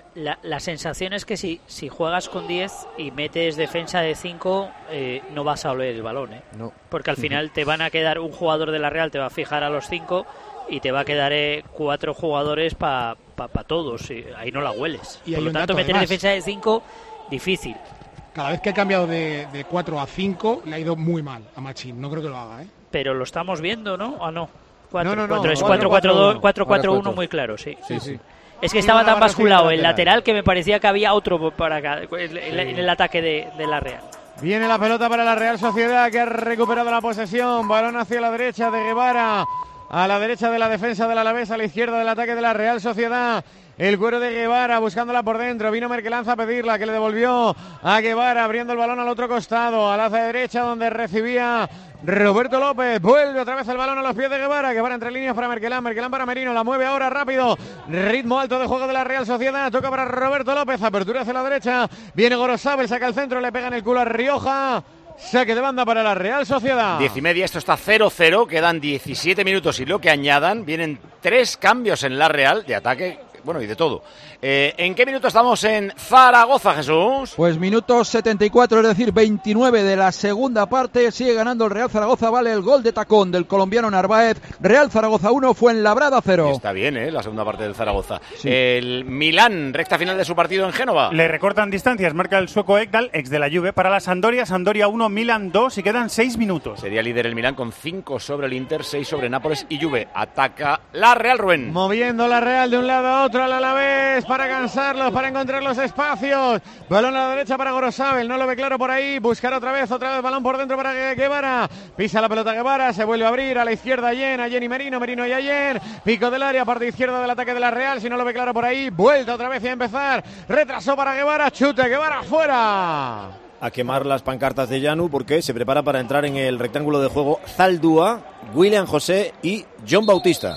Speaker 15: La sensación es que si juegas con 10 y metes defensa de 5, no vas a oler el balón,
Speaker 8: No.
Speaker 15: Porque al final te van a quedar un jugador de la Real, te va a fijar a los 5 y te va a quedar 4 jugadores para todos. Y ahí no la hueles.
Speaker 14: Y
Speaker 15: por lo tanto, meter defensa de 5, difícil.
Speaker 14: Cada vez que ha cambiado de 4 a 5, le ha ido muy mal a Machín. No creo que lo haga,
Speaker 15: Pero lo estamos viendo, ¿no? ¿O no? 4,
Speaker 8: no,
Speaker 15: 4, es 4-4-2, 4-4-1 muy claro, sí. Es que estaba tan basculado el lateral que me parecía que había otro para acá, en el ataque de la Real.
Speaker 8: Viene la pelota para la Real Sociedad, que ha recuperado la posesión. Balón hacia la derecha de Guevara, a la derecha de la defensa del Alavés, a la izquierda del ataque de la Real Sociedad. El cuero de Guevara buscándola por dentro. Vino Merkelanza a pedirla, que le devolvió a Guevara, abriendo el balón al otro costado, a la derecha donde recibía Roberto López. Vuelve otra vez el balón a los pies de Guevara. Guevara entre líneas para Merkelán para Merino. La mueve ahora rápido. Ritmo alto de juego de la Real Sociedad. Toca para Roberto López. Apertura hacia la derecha. Viene Gorosabel, saca el centro, le pega en el culo a Rioja. Saque de banda para la Real Sociedad.
Speaker 5: 10:30, esto está 0-0. Quedan 17 minutos y lo que añadan. Vienen 3 cambios en la Real de ataque. Bueno, y de todo. ¿En qué minuto estamos en Zaragoza, Jesús?
Speaker 17: Pues minuto 74, es decir, 29 de la segunda parte. Sigue ganando el Real Zaragoza. Vale el gol de tacón del colombiano Narváez. Real Zaragoza 1, Fuenlabrada 0.
Speaker 5: Está bien, la segunda parte del Zaragoza. Sí. El Milán, recta final de su partido en Génova.
Speaker 6: Le recortan distancias, marca el sueco Ekdal, ex de la Juve, para la Sampdoria. Sampdoria 1, Milán 2 y quedan 6 minutos.
Speaker 5: Sería líder el Milán con 5 sobre el Inter, 6 sobre Nápoles y Juve. Ataca la Real, Rubén.
Speaker 8: Moviendo la Real de un lado a otro, al Alavés, para cansarlos, para encontrar los espacios. Balón a la derecha para Gorosabel, no lo ve claro por ahí. Buscar otra vez balón por dentro para Guevara. Pisa la pelota Guevara, se vuelve a abrir a la izquierda Allen y Merino, Merino y Allen. Pico del área, parte izquierda del ataque de la Real, si no lo ve claro por ahí. Vuelta otra vez y a empezar. Retrasó para Guevara, chute, Guevara fuera.
Speaker 12: A quemar las pancartas de Llanu porque se prepara para entrar en el rectángulo de juego Zaldúa, William José y John Bautista.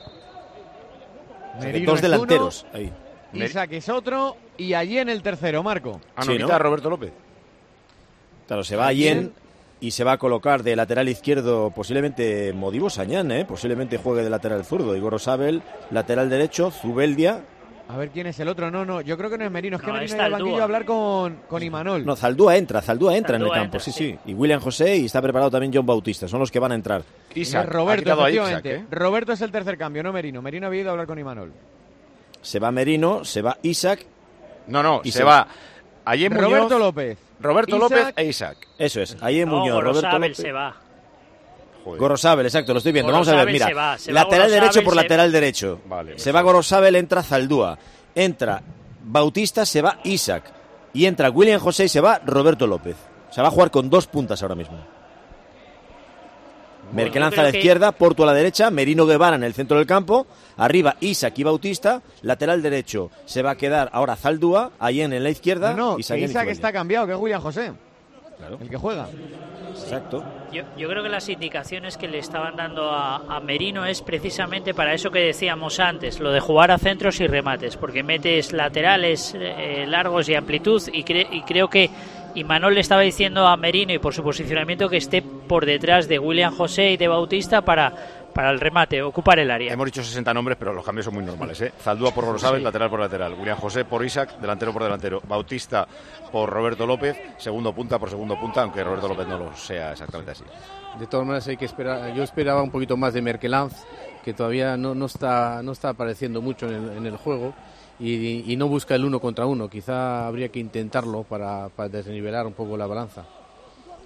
Speaker 8: Merino
Speaker 12: 2 delanteros ahí.
Speaker 8: Isaac es otro y Allen el tercero, Marco.
Speaker 5: Sí, ¿no? Roberto López.
Speaker 12: Claro, se va Allen y se va a colocar de lateral izquierdo posiblemente Modibo Sañán, posiblemente juegue de lateral zurdo. Igor Osabel, lateral derecho, Zubeldia.
Speaker 8: A ver quién es el otro. No, yo creo que no es Merino. Es que Merino iba al banquillo a hablar con Imanol.
Speaker 12: No, Zaldúa entra en el campo, sí. Y William José, y está preparado también John Bautista. Son los que van a entrar.
Speaker 8: Isaac, Roberto, efectivamente. Isaac, Roberto es el tercer cambio, no Merino. Merino había ido a hablar con Imanol.
Speaker 12: Se va Merino, se va Isaac.
Speaker 5: No, y se va Allen Muñoz,
Speaker 8: Roberto López.
Speaker 5: Roberto López e Isaac.
Speaker 12: Eso es, Allen Muñoz, Roberto López.
Speaker 15: Se va.
Speaker 12: Gorosabel, exacto, lo estoy viendo. Vamos a ver, mira. Lateral derecho por lateral derecho. Vale, se va Gorosabel, entra Zaldúa. Entra Bautista, se va Isaac. Y entra William José y se va Roberto López. Se va a jugar con 2 puntas ahora mismo. Merkelanza a la izquierda, Porto a la derecha, Merino Guevara en el centro del campo, arriba Isaac y Bautista, lateral derecho se va a quedar ahora Zaldúa, Allen en la izquierda.
Speaker 8: No, Isaac está cambiado, que es William José, claro. El que juega.
Speaker 12: Exacto.
Speaker 15: Yo creo que las indicaciones que le estaban dando a Merino es precisamente para eso que decíamos antes, lo de jugar a centros y remates, porque metes laterales largos y amplitud y creo que Imanol le estaba diciendo a Merino y por su posicionamiento que esté por detrás de William José y de Bautista para el remate, ocupar el área.
Speaker 5: Hemos dicho 60 nombres, pero los cambios son muy normales, Zaldúa por Gorosabel, lateral por lateral. William José por Isaac, delantero por delantero. Bautista por Roberto López, segundo punta por segundo punta, aunque Roberto López no lo sea exactamente así.
Speaker 13: De todas maneras hay que esperar. Yo esperaba un poquito más de Merkelanz, que todavía no está apareciendo mucho en el juego. Y no busca el 1 contra 1. Quizá habría que intentarlo para desnivelar un poco la balanza.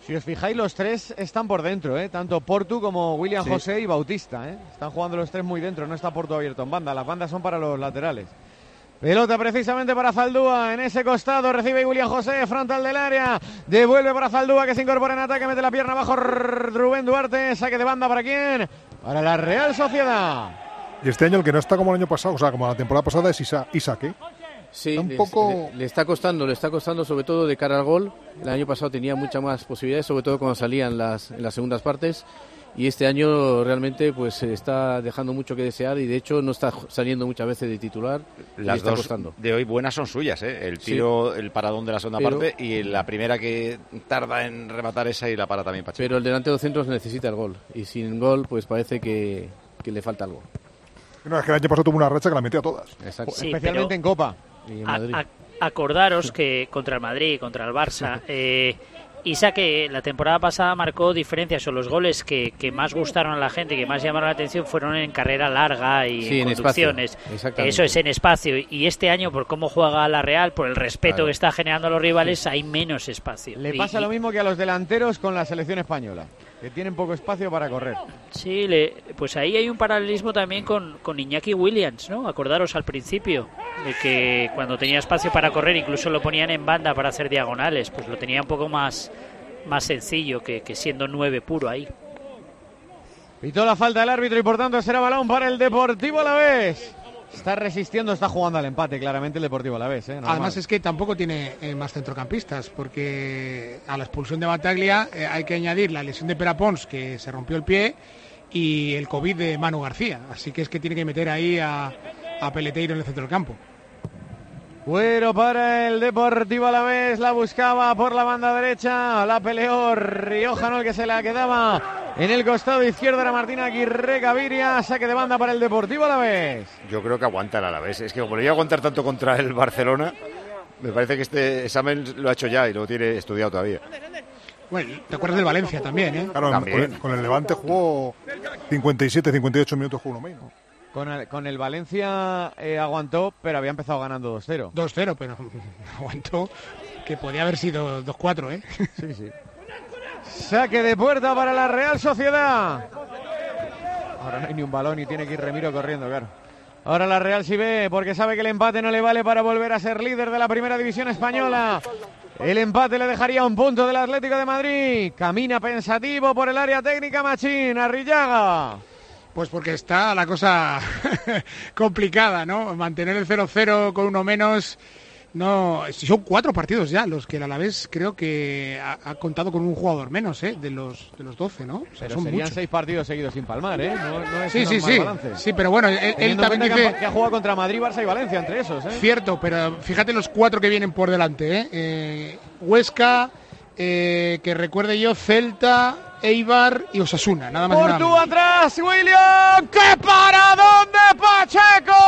Speaker 8: Si os fijáis, los tres están por dentro, tanto Portu como William José y Bautista. Están jugando los tres muy dentro, no está Portu abierto en banda. Las bandas son para los laterales. Pelota precisamente para Zaldúa, en ese costado recibe William José, frontal del área, devuelve para Zaldúa que se incorpora en ataque, mete la pierna abajo Rubén Duarte, saque de banda ¿para quién? Para la Real Sociedad.
Speaker 16: Y este año el que no está como el año pasado, o sea, como la temporada pasada, es Isaac, ¿eh?
Speaker 13: Sí,
Speaker 16: un poco...
Speaker 13: le está costando sobre todo de cara al gol. El año pasado tenía muchas más posibilidades, sobre todo cuando salían en las segundas partes. Y este año realmente pues se está dejando mucho que desear y de hecho no está saliendo muchas veces de titular.
Speaker 5: Las
Speaker 13: está
Speaker 5: dos
Speaker 13: costando.
Speaker 5: de hoy buenas son suyas, ¿eh? El tiro, el paradón de la segunda parte y la primera que tarda en rematar esa y la para también Pacheco.
Speaker 13: Pero el delantero centros necesita el gol y sin gol pues parece que le falta algo.
Speaker 16: No, es que el año pasado tuvo una racha que la metió a todas.
Speaker 13: Exacto.
Speaker 8: Sí, especialmente en Copa.
Speaker 13: Y en Madrid.
Speaker 15: Acordaros que contra el Madrid, contra el Barça, Isa, que la temporada pasada marcó diferencias, o los goles que más gustaron a la gente, que más llamaron la atención, fueron en carrera larga y en conducciones. Eso es, en espacio. Y este año, por cómo juega la Real, por el respeto que está generando a los rivales, hay menos espacio.
Speaker 8: Le pasa lo mismo que a los delanteros con la selección española, que tienen poco espacio para correr.
Speaker 15: Sí, pues ahí hay un paralelismo también con Iñaki Williams, ¿no? Acordaros al principio de que cuando tenía espacio para correr incluso lo ponían en banda para hacer diagonales, pues lo tenía un poco más sencillo que siendo 9 puro ahí.
Speaker 8: Pitó la falta del árbitro y por tanto será balón para el Deportivo Alavés. Está resistiendo, está jugando al empate claramente el Deportivo Alavés.
Speaker 14: Además es que tampoco tiene más centrocampistas, porque a la expulsión de Bataglia hay que añadir la lesión de Perapons, que se rompió el pie, y el COVID de Manu García. Así que es que tiene que meter ahí a Peleteiro en el centro del campo.
Speaker 8: Cuero para el Deportivo Alavés, la buscaba por la banda derecha, la peleó Riojano, el que se la quedaba en el costado izquierdo, era Martín Aguirre Gaviria, saque de banda para el Deportivo Alavés.
Speaker 5: Yo creo que aguanta el Alavés, es que como le iba a aguantar tanto contra el Barcelona, me parece que este examen lo ha hecho ya y lo tiene estudiado todavía.
Speaker 14: Bueno, te acuerdas del Valencia también, ¿eh?
Speaker 16: Claro, también. Con el Levante jugó 57, 58 minutos, jugó uno menos.
Speaker 8: Con el Valencia aguantó, pero había empezado ganando 2-0.
Speaker 14: 2-0, pero aguantó, que podía haber sido 2-4, ¿eh?
Speaker 8: Sí, sí. Saque de puerta para la Real Sociedad. Ahora no hay ni un balón y tiene que ir Remiro corriendo, claro. Ahora la Real sí ve, porque sabe que el empate no le vale para volver a ser líder de la primera división española. El empate le dejaría un punto del Atlético de Madrid. Camina pensativo por el área técnica Machín, Arrillaga.
Speaker 14: Pues porque está la cosa complicada, ¿no? Mantener el 0-0 con uno menos. No, son 4 partidos ya los que el Alavés creo que ha contado con un jugador menos, de los 12, ¿no? O sea,
Speaker 8: pero
Speaker 14: son
Speaker 8: serían
Speaker 14: muchos.
Speaker 8: 6 partidos seguidos sin palmar, ¿eh? No es
Speaker 14: sí.
Speaker 8: balance.
Speaker 14: Sí, pero bueno, él también dice
Speaker 8: que ha jugado contra Madrid, Barça y Valencia entre esos, ¿eh?
Speaker 14: Cierto, pero fíjate los 4 que vienen por delante, Huesca, que recuerde yo, Celta, Eibar y Osasuna, nada más.
Speaker 8: Por tú atrás, William. ¡Qué paradón de Pacheco!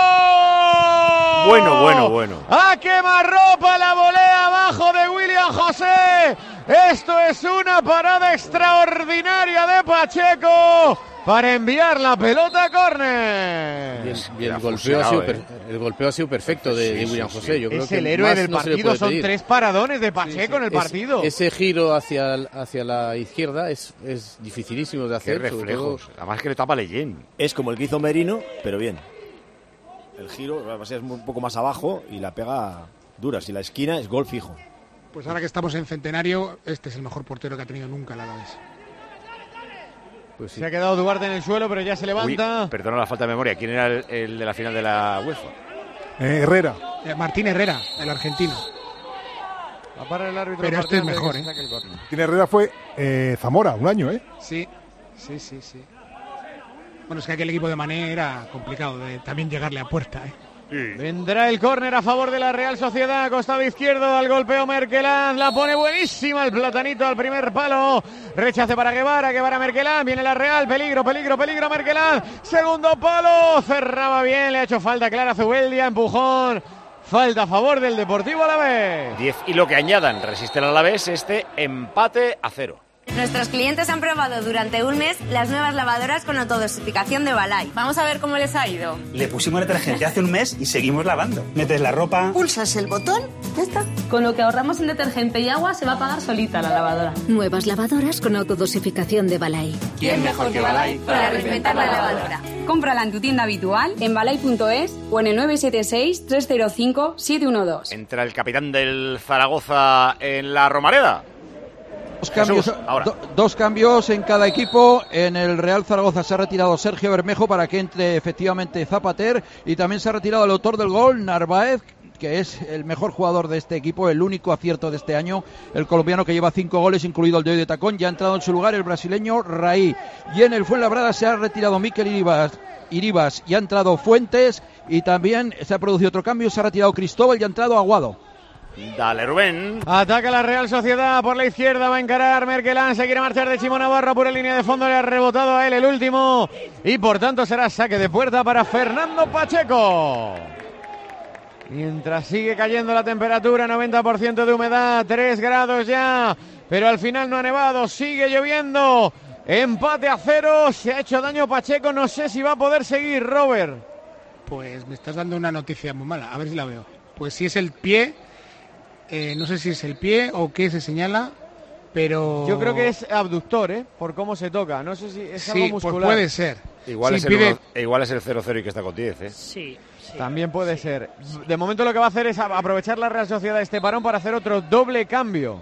Speaker 5: Bueno.
Speaker 8: ¡A quemarropa la volea abajo de William José! Esto es una parada extraordinaria de Pacheco para enviar la pelota a córner.
Speaker 13: Y el golpeo ha sido perfecto de William José. Yo creo
Speaker 8: es
Speaker 13: que
Speaker 8: el héroe del
Speaker 13: no
Speaker 8: partido, son 3 paradones de Pacheco en el partido.
Speaker 13: Ese giro hacia la izquierda es dificilísimo de hacer.
Speaker 5: Qué reflejos, además que le tapa Leyen.
Speaker 12: Es como el que hizo Merino, pero bien. El giro es un poco más abajo y la pega dura. Si la esquina es gol fijo.
Speaker 14: Pues ahora que estamos en centenario, este es el mejor portero que ha tenido nunca el Alavés.
Speaker 8: Pues sí. Se ha quedado Duarte en el suelo, pero ya se levanta.
Speaker 5: Uy, perdona la falta de memoria. ¿Quién era el de la final de la UEFA?
Speaker 16: Herrera.
Speaker 14: Martín Herrera, el argentino.
Speaker 8: Va para el árbitro.
Speaker 14: Pero este es mejor,
Speaker 16: Martín Herrera fue Zamora, un año,
Speaker 14: Sí. Bueno, es que aquel equipo de Mané era complicado de también llegarle a puerta,
Speaker 8: Sí. Vendrá el córner a favor de la Real Sociedad, costado izquierdo, al golpeo Merkelán, la pone buenísima el platanito al primer palo, rechace para Guevara Merkelán, viene la Real, peligro Merkelán, segundo palo, cerraba bien, le ha hecho falta clara a Zubeldia, empujón, falta a favor del Deportivo Alavés.
Speaker 5: 10 y lo que añadan, resiste el Alavés empate a 0.
Speaker 20: Nuestros clientes han probado durante un mes las nuevas lavadoras con autodosificación de Balay. Vamos a ver cómo les ha ido.
Speaker 21: Le pusimos detergente hace un mes y seguimos lavando. Metes la ropa, pulsas el botón, ya está.
Speaker 20: Con lo que ahorramos en detergente y agua se va a pagar solita la lavadora.
Speaker 22: Nuevas lavadoras con autodosificación de Balay.
Speaker 20: ¿Quién mejor que Balay para reinventar la lavadora? Cómprala en tu tienda habitual, en balay.es o en el 976-305-712.
Speaker 5: Entra el capitán del Zaragoza en la Romareda.
Speaker 17: Dos cambios en cada equipo. En el Real Zaragoza se ha retirado Sergio Bermejo para que entre efectivamente Zapater, y también se ha retirado el autor del gol, Narváez, que es el mejor jugador de este equipo, el único acierto de este año, el colombiano que lleva 5 goles, incluido el de hoy de tacón. Ya ha entrado en su lugar el brasileño Raí. Y en el Fuenlabrada se ha retirado Mikel Iribas y ha entrado Fuentes, y también se ha producido otro cambio, se ha retirado Cristóbal y ha entrado Aguado.
Speaker 5: Dale, Rubén.
Speaker 8: Ataca la Real Sociedad por la izquierda, va a encarar Merkelán, se quiere marchar de Chimo Navarro por la línea de fondo, le ha rebotado a él el último y por tanto será saque de puerta para Fernando Pacheco. Mientras sigue cayendo la temperatura, 90% de humedad, 3 grados ya, pero al final no ha nevado, sigue lloviendo, empate a 0, se ha hecho daño Pacheco, no sé si va a poder seguir, Robert.
Speaker 14: Pues me estás dando una noticia muy mala, a ver si la veo. Pues si es el pie... no sé si es el pie o qué se señala, pero...
Speaker 8: Yo creo que es abductor, por cómo se toca. No sé si es algo muscular.
Speaker 14: Pues puede ser.
Speaker 5: Igual es el 0-0 y que está con 10,
Speaker 15: Sí.
Speaker 8: También puede ser. De momento lo que va a hacer es aprovechar la Real Sociedad este parón para hacer otro doble cambio.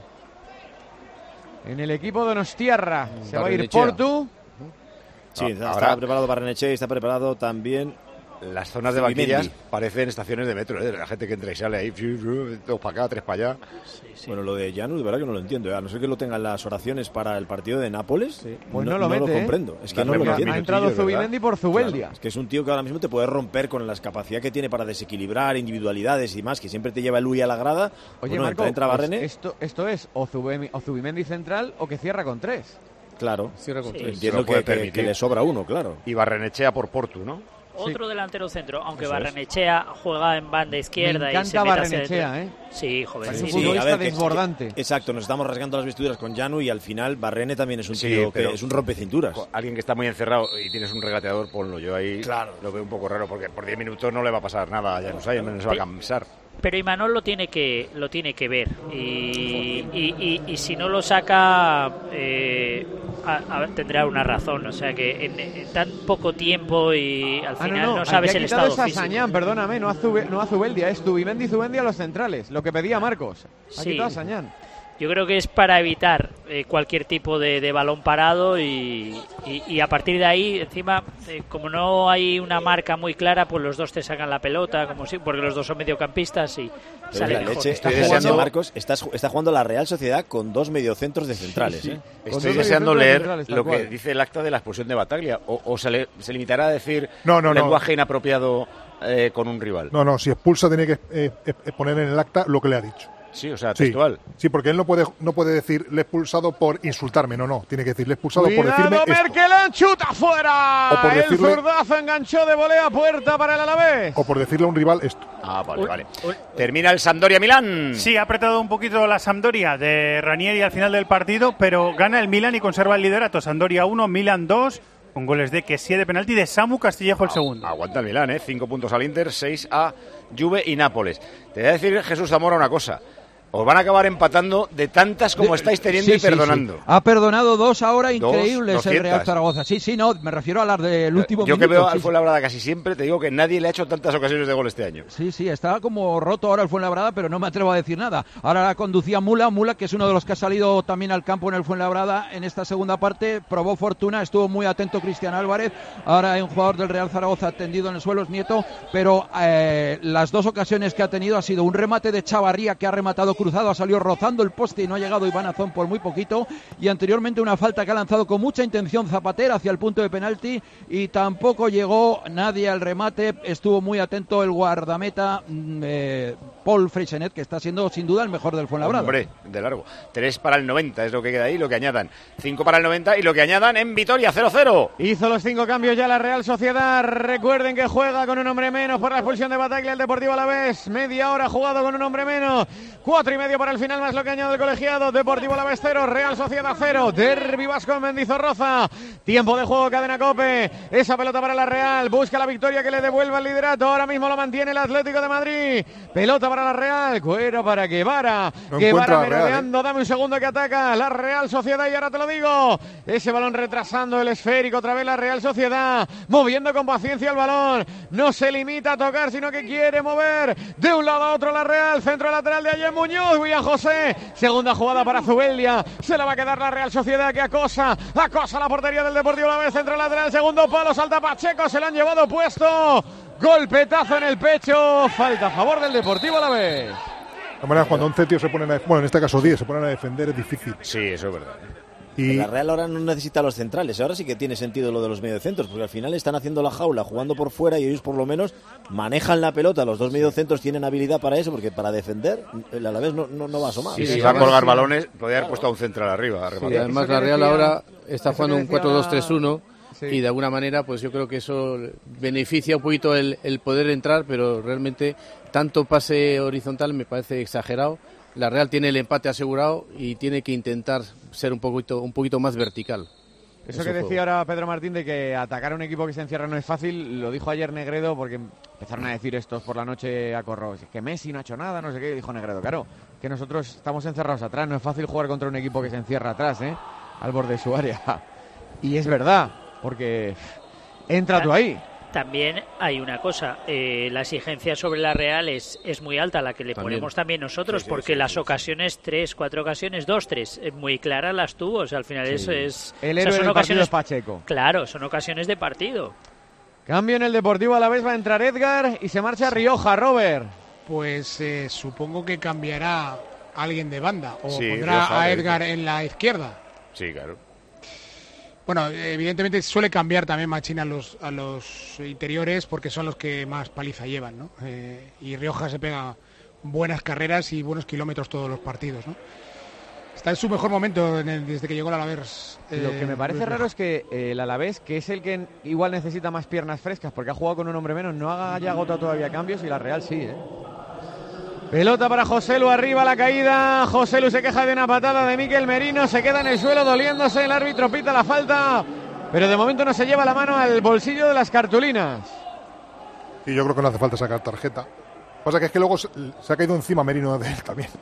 Speaker 8: En el equipo donostiarra se va a ir Portu.
Speaker 12: Sí, está preparado Barrenechea y está preparado también...
Speaker 5: Las zonas de banquillas parecen estaciones de metro, la gente que entra y sale ahí, 2 para acá, 3 para allá.
Speaker 12: Sí. Bueno, lo de Janus, de verdad que no lo entiendo, a no ser que lo tengan las oraciones para el partido de Nápoles,
Speaker 8: pues no lo
Speaker 12: comprendo. Es que no lo entiendo.
Speaker 8: Ha entrado Zubimendi por Zubeldia.
Speaker 12: Claro, es que es un tío que ahora mismo te puede romper con la capacidad que tiene para desequilibrar individualidades y demás, que siempre te lleva el Luis a la grada.
Speaker 8: Oye, Marco, entra Barrene. Esto es o Zubimendi central o que cierra con 3.
Speaker 12: Claro,
Speaker 8: cierra con 3.
Speaker 12: Entiendo que le sobra uno, claro.
Speaker 5: Y Barrenechea por Portu, ¿no?
Speaker 15: Otro delantero centro, aunque Barrenechea juega en banda izquierda.
Speaker 8: Me encanta
Speaker 15: y se
Speaker 8: Barrenechea,
Speaker 15: Sí, joven.
Speaker 8: Es un futbolista desbordante.
Speaker 12: Exacto, nos estamos rasgando las vestiduras con Janu y al final Barrene también es un tío que es un rompecinturas.
Speaker 5: Alguien que está muy encerrado y tienes un regateador, ponlo. Yo ahí lo veo un poco raro porque por 10 minutos no le va a pasar nada a Janus, no se va a cansar.
Speaker 15: Pero Imanol lo tiene que ver y si no lo saca tendrá una razón, o sea que en tan poco tiempo y al final no sabes el estado físico.
Speaker 8: Sañán, perdóname, no a Zubeldia, es Zubimendi y Zubeldia a los centrales, lo que pedía Marcos. Ha quitado a Sañán.
Speaker 15: Yo creo que es para evitar cualquier tipo de balón parado y a partir de ahí, encima, como no hay una marca muy clara, pues los dos te sacan la pelota, porque los dos son mediocampistas y sale mejor.
Speaker 12: Estoy deseando, Marcos, está jugando la Real Sociedad con 2 mediocentros de centrales. Sí.
Speaker 5: Estoy deseando leer lo que dice el acta de la expulsión de Bataglia, o se limitará a decir lenguaje inapropiado con un rival.
Speaker 16: No, si expulsa tiene que poner en el acta lo que le ha dicho.
Speaker 5: Sí, o sea, textual.
Speaker 16: Sí, porque él no puede decir le he expulsado por insultarme, no, tiene que decir le he expulsado por decirme esto.
Speaker 8: Merkelán chuta fuera.
Speaker 16: O por decirle,
Speaker 8: el zurdazo enganchó de volea puerta para el Alavés.
Speaker 16: O por decirle a un rival esto.
Speaker 5: Vale. Termina el Sampdoria-Milán.
Speaker 6: Sí, ha apretado un poquito la Sampdoria de Ranieri al final del partido, pero gana el Milán y conserva el liderato. Sampdoria 1, Milán 2. Con goles de Kessie de penalti de Samu Castillejo el segundo.
Speaker 5: Aguanta el Milán, 5 puntos al Inter, 6 a Juve y Nápoles. Te voy a decir, Jesús Zamora, una cosa. Os van a acabar empatando de tantas como estáis teniendo y perdonando.
Speaker 17: Sí. Ha perdonado 2 ahora increíbles el Real Zaragoza. Sí, me refiero a las del último minuto.
Speaker 5: Yo que veo al Fuenlabrada casi siempre, te digo que nadie le ha hecho tantas ocasiones de gol este año.
Speaker 17: Sí, está como roto ahora el Fuenlabrada, pero no me atrevo a decir nada. Ahora la conducía Mula, que es uno de los que ha salido también al campo en el Fuenlabrada en esta segunda parte. Probó fortuna, estuvo muy atento Cristian Álvarez. Ahora hay un jugador del Real Zaragoza tendido en el suelo, es Nieto, pero las 2 ocasiones que ha tenido ha sido un remate de Chavarría que ha rematado cruzado, ha salido rozando el poste y no ha llegado Iván Azón por muy poquito, y anteriormente una falta que ha lanzado con mucha intención Zapater hacia el punto de penalti y tampoco llegó nadie al remate. Estuvo muy atento el guardameta Paul Freixenet, que está siendo sin duda el mejor del Fuenlabrada.
Speaker 5: Hombre, de largo. 3 para el 90 es lo que queda ahí, lo que añadan. 5 para el 90 y lo que añadan en Vitoria, 0-0.
Speaker 8: Hizo los 5 cambios ya la Real Sociedad. Recuerden que juega con un hombre menos por la expulsión de Bataglia el Deportivo Alavés. Media hora jugado con un hombre menos. 4 4:30 para el final, más lo que añade el colegiado. Deportivo Alavés 0, Real Sociedad 0. Derbi vasco en Mendizorroza. Tiempo de juego, cadena COPE. Esa pelota para la Real. Busca la victoria que le devuelva el liderato. Ahora mismo lo mantiene el Atlético de Madrid. Pelota para la Real. Cuero para Guevara.
Speaker 16: No
Speaker 8: Guevara
Speaker 16: Real,
Speaker 8: merodeando. Dame un segundo que ataca la Real Sociedad. Y ahora te lo digo. Ese balón retrasando el esférico. Otra vez la Real Sociedad. Moviendo con paciencia el balón. No se limita a tocar, sino que quiere mover de un lado a otro la Real. Centro lateral de Ayer Muñoz. William José. Segunda jugada para Zubeldia. Se la va a quedar la Real Sociedad que acosa la portería del Deportivo Alavés. Centro lateral. Segundo palo. Salta Pacheco. Se lo han llevado puesto. Golpetazo en el pecho. Falta a favor del Deportivo Alavés.
Speaker 16: De manera, cuando 11 tíos se ponen en este caso 10, se ponen a defender, es difícil.
Speaker 5: Sí, eso es verdad.
Speaker 12: Y la Real ahora no necesita los centrales, ahora sí que tiene sentido lo de los mediocentros, porque al final están haciendo la jaula, jugando por fuera y ellos por lo menos manejan la pelota. Los dos mediocentros tienen habilidad para eso, porque para defender el Alavés no va a asomar.
Speaker 5: Sí, si va a colgar balones, podría haber puesto a un central arriba.
Speaker 13: Sí, además la Real ahora está jugando un 4-2-3-1 y de alguna manera pues yo creo que eso beneficia un poquito el poder entrar, pero realmente tanto pase horizontal me parece exagerado. La Real tiene el empate asegurado y tiene que intentar ser un poquito más vertical.
Speaker 8: Eso que decía ahora Pedro Martín de que atacar a un equipo que se encierra no es fácil, lo dijo ayer Negredo, porque empezaron a decir estos por la noche a Corro, que Messi no ha hecho nada, no sé qué, dijo Negredo, claro, que nosotros estamos encerrados atrás, no es fácil jugar contra un equipo que se encierra atrás, al borde de su área. Y es verdad, porque entra tú ahí.
Speaker 15: También hay una cosa, la exigencia sobre la Real es muy alta, la que le ponemos también nosotros, porque las ocasiones, 3-4 ocasiones, 2-3, muy claras las tuvo, o sea, al final es
Speaker 8: el héroe del partido es Pacheco.
Speaker 15: Claro, son ocasiones de partido.
Speaker 8: Cambio en el Deportivo Alavés, va a entrar Edgar y se marcha Rioja, Robert.
Speaker 14: Pues supongo que cambiará alguien de banda, o pondrá a Edgar en la izquierda.
Speaker 5: Sí, claro.
Speaker 14: Bueno, evidentemente suele cambiar también Machín a los interiores porque son los que más paliza llevan, ¿no? Y Rioja se pega buenas carreras y buenos kilómetros todos los partidos, ¿no? Está en su mejor momento desde que llegó el Alavés.
Speaker 8: Lo que me parece raro es que el Alavés, que es el que igual necesita más piernas frescas porque ha jugado con un hombre menos, no haya agotado todavía cambios y la Real sí, Pelota para Joselu, arriba la caída. Joselu se queja de una patada de Miquel Merino. Se queda en el suelo doliéndose. El árbitro pita la falta. Pero de momento no se lleva la mano al bolsillo de las cartulinas.
Speaker 16: Y yo creo que no hace falta sacar tarjeta. Pasa que es que luego se ha caído encima Merino de él también.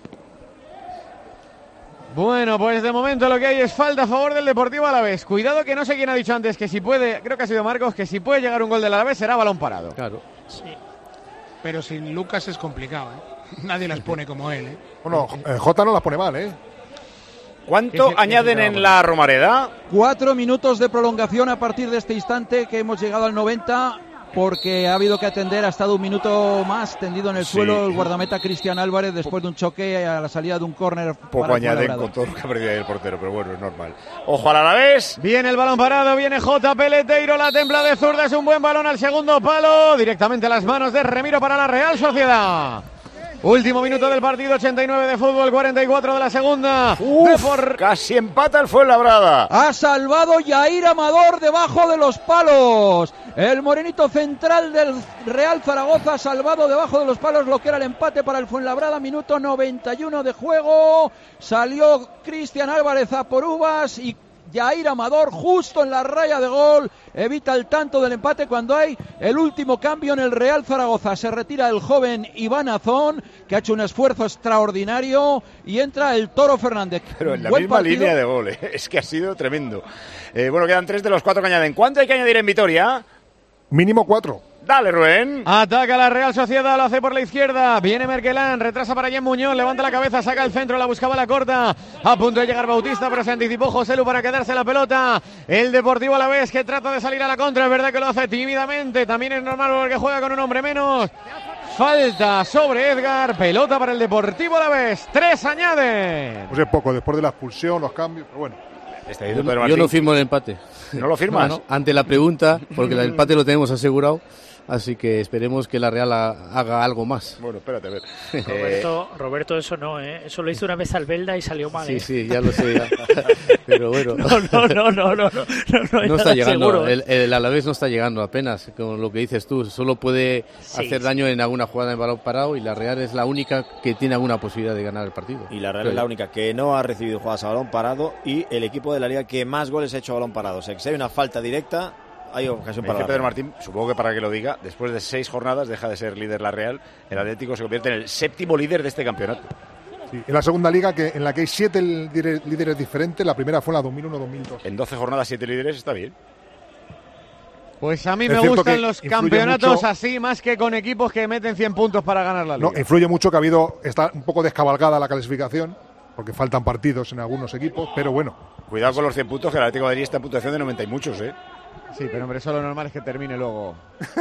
Speaker 8: Bueno, pues de momento lo que hay es falta a favor del Deportivo Alavés. Cuidado que no sé quién ha dicho antes que si puede, creo que ha sido Marcos, que si puede llegar un gol del Alavés será balón parado.
Speaker 13: Claro.
Speaker 15: Sí.
Speaker 14: Pero sin Lucas es complicado, Nadie las pone como él,
Speaker 16: Bueno, Jota no las pone mal,
Speaker 5: ¿Cuánto añaden en la Romareda?
Speaker 17: 4 minutos de prolongación a partir de este instante que hemos llegado al 90, porque ha habido que atender, ha estado un minuto más tendido en el suelo el guardameta Cristian Álvarez después de un choque a la salida de un córner.
Speaker 5: Poco añaden con todo lo que ha perdido el portero, pero bueno, es normal. Ojo al Alavés.
Speaker 8: Viene el balón parado, viene J. Peleteiro, la templa de zurda, es un buen balón al segundo palo, directamente a las manos de Remiro para la Real Sociedad. Último minuto del partido, 89 de fútbol, 44 de la segunda.
Speaker 5: Casi empata el Fuenlabrada.
Speaker 17: Ha salvado Yair Amador debajo de los palos. El morenito central del Real Zaragoza ha salvado debajo de los palos lo que era el empate para el Fuenlabrada. Minuto 91 de juego. Salió Cristian Álvarez a por uvas y Yair Amador justo en la raya de gol evita el tanto del empate cuando hay el último cambio en el Real Zaragoza. Se retira el joven Iván Azón, que ha hecho un esfuerzo extraordinario, y entra el Toro Fernández.
Speaker 5: Pero en la misma línea de gol, es que ha sido tremendo. Bueno, quedan 3 de los 4 que añaden. ¿Cuánto hay que añadir en Vitoria?
Speaker 16: Mínimo 4.
Speaker 5: Dale, Rubén.
Speaker 8: Ataca la Real Sociedad, lo hace por la izquierda. Viene Merkelán, retrasa para Jen Muñoz, levanta la cabeza, saca el centro, la buscaba la corta. A punto de llegar Bautista, pero se anticipó Joselu para quedarse la pelota. El Deportivo Alavés que trata de salir a la contra, es verdad que lo hace tímidamente. También es normal porque juega con un hombre menos. Falta sobre Edgar, pelota para el Deportivo Alavés. 3 añade.
Speaker 16: Pues es poco, después de la expulsión, los cambios, pero bueno.
Speaker 13: Yo no firmo el empate.
Speaker 5: ¿No lo firmas?
Speaker 13: No, ante la pregunta, porque el empate lo tenemos asegurado. así que esperemos que la Real haga algo más.
Speaker 5: Bueno, espérate, a ver.
Speaker 15: Roberto, eso no, eso lo hizo una vez al Belda y salió mal.
Speaker 13: Sí, ya lo sé, ya. Pero bueno.
Speaker 15: No
Speaker 13: está llegando,
Speaker 15: seguro.
Speaker 13: el Alavés no está llegando apenas, con lo que dices tú, solo puede hacer daño en alguna jugada en balón parado, y la Real es la única que tiene alguna posibilidad de ganar el partido.
Speaker 12: Y la Real es la única que no ha recibido jugadas a balón parado, y el equipo de la Liga que más goles ha hecho a balón parado. O sea, que si hay una falta directa, hay ocasión para
Speaker 5: Pedro Martín, supongo que para que lo diga, después de 6 jornadas deja de ser líder la Real, el Atlético se convierte en el 7º líder de este campeonato.
Speaker 16: Sí, en la segunda liga, en la que hay 7 líderes diferentes, la primera fue la 2001-2002.
Speaker 5: En 12 jornadas 7 líderes está bien.
Speaker 8: Pues a mí me gustan los campeonatos así, más que con equipos que meten 100 puntos para ganar la Liga.
Speaker 16: No, influye mucho que está un poco descabalgada la clasificación, porque faltan partidos en algunos equipos, pero bueno.
Speaker 5: Cuidado con los 100 puntos, que el Atlético de Madrid está en puntuación de 90 y muchos, ¿eh?
Speaker 8: Sí, pero hombre, eso lo normal es que termine luego.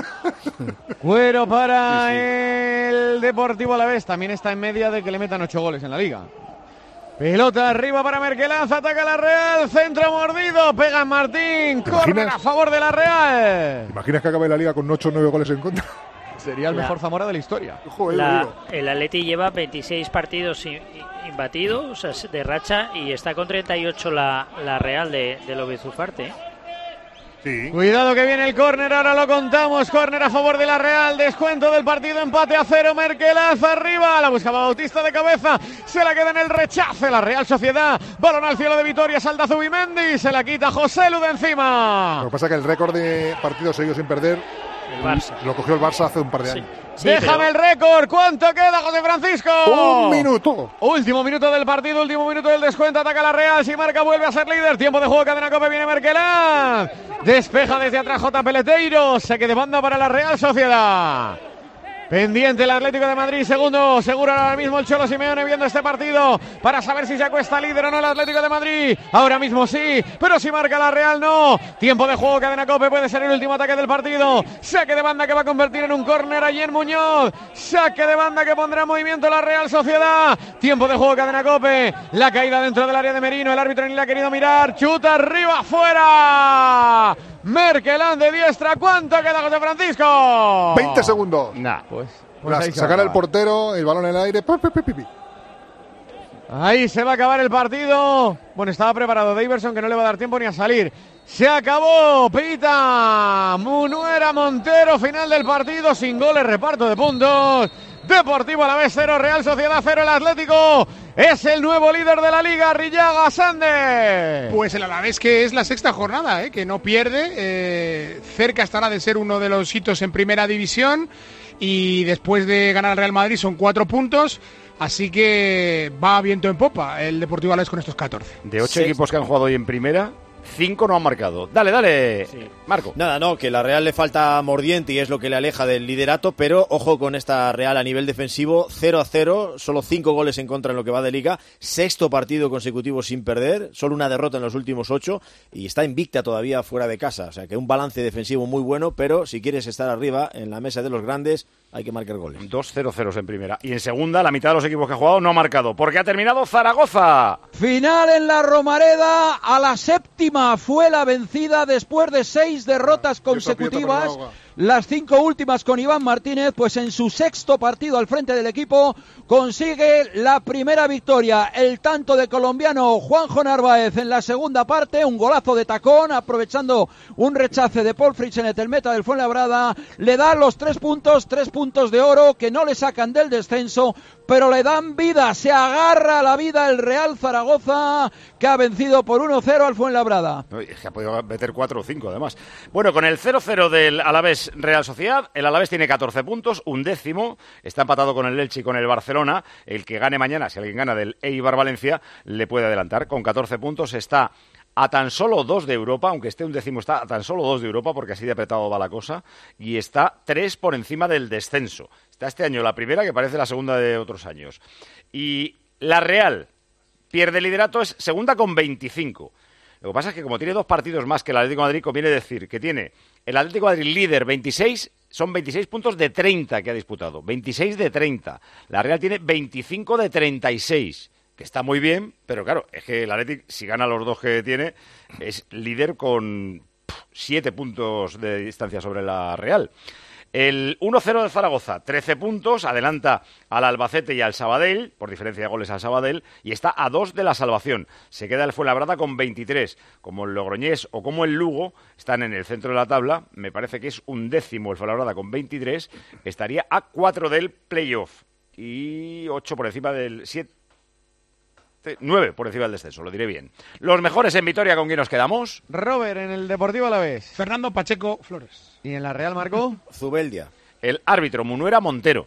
Speaker 8: Cuero para el Deportivo Alavés. También está en media de que le metan 8 goles en la Liga. Pelota arriba para Merkelaz, ataca la Real, centro mordido, pega Martín, córner a favor de la Real.
Speaker 16: ¿Te imaginas que acabe la Liga con 8 o 9 goles en contra?
Speaker 8: Sería el mejor Zamora de la historia.
Speaker 15: El Atleti lleva 26 partidos imbatidos, o sea, de racha, y está con 38 la Real de López Ufarte.
Speaker 16: Sí.
Speaker 8: Cuidado que viene el córner, ahora lo contamos, córner a favor de la Real, descuento del partido, empate a 0, Merkelaz arriba, la buscaba Bautista de cabeza, se la queda en el rechace la Real Sociedad, balón al cielo de Vitoria, salta Zubimendi, se la quita José Lu de encima.
Speaker 16: Lo que pasa es que el récord de partidos seguidos sin perder lo cogió el Barça hace un par de años.
Speaker 8: Sí, déjame el récord. ¿Cuánto queda, José Francisco?
Speaker 16: 1 minuto.
Speaker 8: Último minuto del partido, último minuto del descuento. Ataca la Real. Si marca, vuelve a ser líder. Tiempo de juego, cadena Cope. Viene Merkelaz. Despeja desde atrás J. Peleteiro. Saque de banda para la Real Sociedad. Pendiente el Atlético de Madrid, segundo, seguro ahora mismo el Cholo Simeone viendo este partido para saber si se acuesta líder o no el Atlético de Madrid. Ahora mismo sí, pero si marca la Real no. Tiempo de juego, cadena Cope, puede ser el último ataque del partido. Saque de banda que va a convertir en un córner Ayer Muñoz. Saque de banda que pondrá en movimiento la Real Sociedad. Tiempo de juego, cadena Cope. La caída dentro del área de Merino, el árbitro ni la ha querido mirar. Chuta arriba, fuera. Merkelán de diestra, ¿cuánto queda, José Francisco?
Speaker 16: 20 segundos.
Speaker 8: Sacar
Speaker 16: el portero, el balón en el aire.
Speaker 8: Ahí se va a acabar el partido. Bueno, estaba preparado Daverson, que no le va a dar tiempo ni a salir. Se acabó, pita Munuera Montero, final del partido, sin goles, reparto de puntos. Deportivo Alavés 0, Real Sociedad 0, el Atlético es el nuevo líder de la Liga. Rillaga, Sande.
Speaker 14: Pues el Alavés, que es la 6ª jornada, que no pierde, cerca estará de ser uno de los hitos en primera división, y después de ganar al Real Madrid son 4 puntos, así que va viento en popa el Deportivo Alavés con estos 14.
Speaker 5: De 8 equipos que han jugado hoy en primera, 5 no han marcado. Dale, sí. Marco.
Speaker 12: Nada, no, que la Real le falta mordiente y es lo que le aleja del liderato, pero ojo con esta Real a nivel defensivo, 0-0, solo 5 goles en contra en lo que va de Liga, 6º partido consecutivo sin perder, solo una derrota en los últimos 8 y está invicta todavía fuera de casa, o sea que un balance defensivo muy bueno, pero si quieres estar arriba en la mesa de los grandes hay que marcar goles.
Speaker 5: 2-0-0 en primera. Y en segunda, la mitad de los equipos que ha jugado no ha marcado, porque ha terminado Zaragoza.
Speaker 17: Final en la Romareda, a la 7ª fue la vencida después de 6 derrotas consecutivas. Las 5 últimas con Iván Martínez, pues en su 6º partido al frente del equipo consigue la primera victoria. El tanto de colombiano Juanjo Narváez en la segunda parte, un golazo de tacón, aprovechando un rechace de Paul Freixenet, el meta del Fuenlabrada, le da los 3 puntos de oro que no le sacan del descenso, pero le dan vida, se agarra a la vida el Real Zaragoza, que ha vencido por 1-0 al Fuenlabrada.
Speaker 5: Es que ha podido meter 4 o 5 además. Bueno, con el 0-0 del Alavés Real Sociedad, el Alavés tiene 14 puntos, 11º, está empatado con el Elche y con el Barcelona. El que gane mañana, si alguien gana del Eibar Valencia, le puede adelantar. Con 14 puntos está a tan solo 2 de Europa, aunque esté 11º, está a tan solo 2 de Europa, porque así de apretado va la cosa, y está 3 por encima del descenso. Está este año la primera, que parece la segunda de otros años. Y la Real pierde el liderato, es segunda con 25. Lo que pasa es que como tiene 2 partidos más que el Atlético de Madrid, conviene decir que tiene el Atlético de Madrid líder 26, son 26 puntos de 30 que ha disputado, 26 de 30. La Real tiene 25 de 36, que está muy bien, pero claro, es que el Atlético, si gana los 2 que tiene, es líder con 7 puntos de distancia sobre la Real. El 1-0 del Zaragoza, 13 puntos, adelanta al Albacete y al Sabadell, por diferencia de goles al Sabadell, y está a 2 de la salvación. Se queda el Fuenlabrada con 23. Como el Logroñés o como el Lugo están en el centro de la tabla, me parece que es 11º el Fuenlabrada con 23, estaría a 4 del playoff y 8 por encima del 9 por encima del descenso, lo diré bien. Los mejores en Vitoria, ¿con quién nos quedamos?
Speaker 8: Robert, en el Deportivo Alavés.
Speaker 14: Fernando Pacheco Flores.
Speaker 8: ¿Y en la Real, Marco?
Speaker 12: Zubeldia.
Speaker 5: El árbitro, Munuera Montero.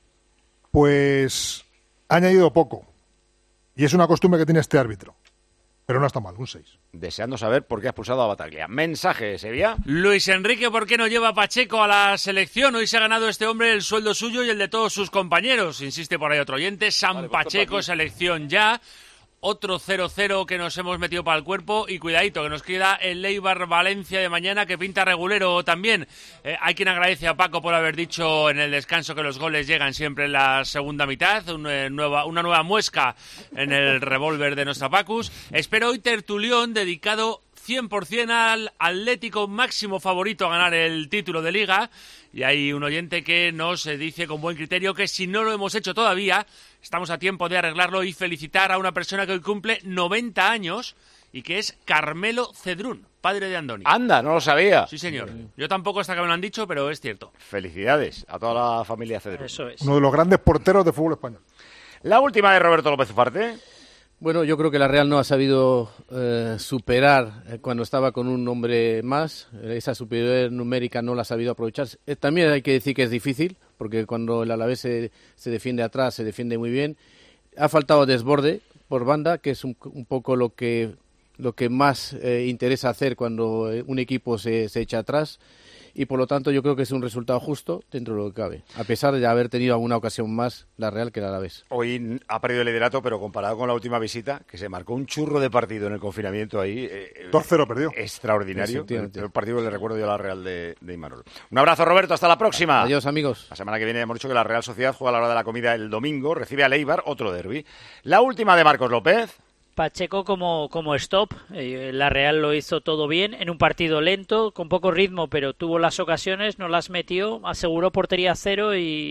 Speaker 16: Pues ha añadido poco. Y es una costumbre que tiene este árbitro. Pero no está mal, un 6.
Speaker 5: Deseando saber por qué ha expulsado a Bataglia. Mensaje, Sevilla.
Speaker 2: Luis Enrique, ¿por qué no lleva a Pacheco a la selección? Hoy se ha ganado este hombre el sueldo suyo y el de todos sus compañeros. Insiste por ahí otro oyente. San Pacheco, selección ya. Otro 0-0 que nos hemos metido para el cuerpo y cuidadito, que nos queda el Eibar-Valencia de mañana, que pinta regulero también. Hay quien agradece a Paco por haber dicho en el descanso que los goles llegan siempre en la segunda mitad, una nueva muesca en el revólver de nuestra Pacus. Espero hoy tertulión dedicado 100% al Atlético, máximo favorito a ganar el título de Liga. Y hay un oyente que nos dice con buen criterio que si no lo hemos hecho todavía, estamos a tiempo de arreglarlo y felicitar a una persona que hoy cumple 90 años y que es Carmelo Cedrún, padre de Andoni.
Speaker 5: Anda, no lo sabía.
Speaker 2: Sí, señor. Yo tampoco hasta que me lo han dicho, pero es cierto.
Speaker 5: Felicidades a toda la familia Cedrún.
Speaker 2: Eso es.
Speaker 16: Uno de los grandes porteros de fútbol español.
Speaker 5: La última de Roberto López Ufarte.
Speaker 13: Bueno, yo creo que la Real no ha sabido superar cuando estaba con un hombre más. Esa superioridad numérica no la ha sabido aprovechar. También hay que decir que es difícil, porque cuando el Alavés se defiende atrás, se defiende muy bien. Ha faltado desborde por banda, que es un poco lo que más interesa hacer cuando un equipo se echa atrás. Y por lo tanto yo creo que es un resultado justo dentro de lo que cabe, a pesar de haber tenido alguna ocasión más la Real que la Alavés.
Speaker 5: Hoy ha perdido el liderato, pero comparado con la última visita, que se marcó un churro de partido en el confinamiento ahí.
Speaker 16: 2-0 perdió.
Speaker 5: Extraordinario. El partido que le recuerdo yo a la Real de Imanol. Un abrazo, Roberto, hasta la próxima.
Speaker 13: Adiós, amigos.
Speaker 5: La semana que viene hemos dicho que la Real Sociedad juega a la hora de la comida el domingo, recibe a Eibar, otro derbi. La última de Marcos López.
Speaker 15: Pacheco como stop, la Real lo hizo todo bien, en un partido lento, con poco ritmo, pero tuvo las ocasiones, no las metió, aseguró portería cero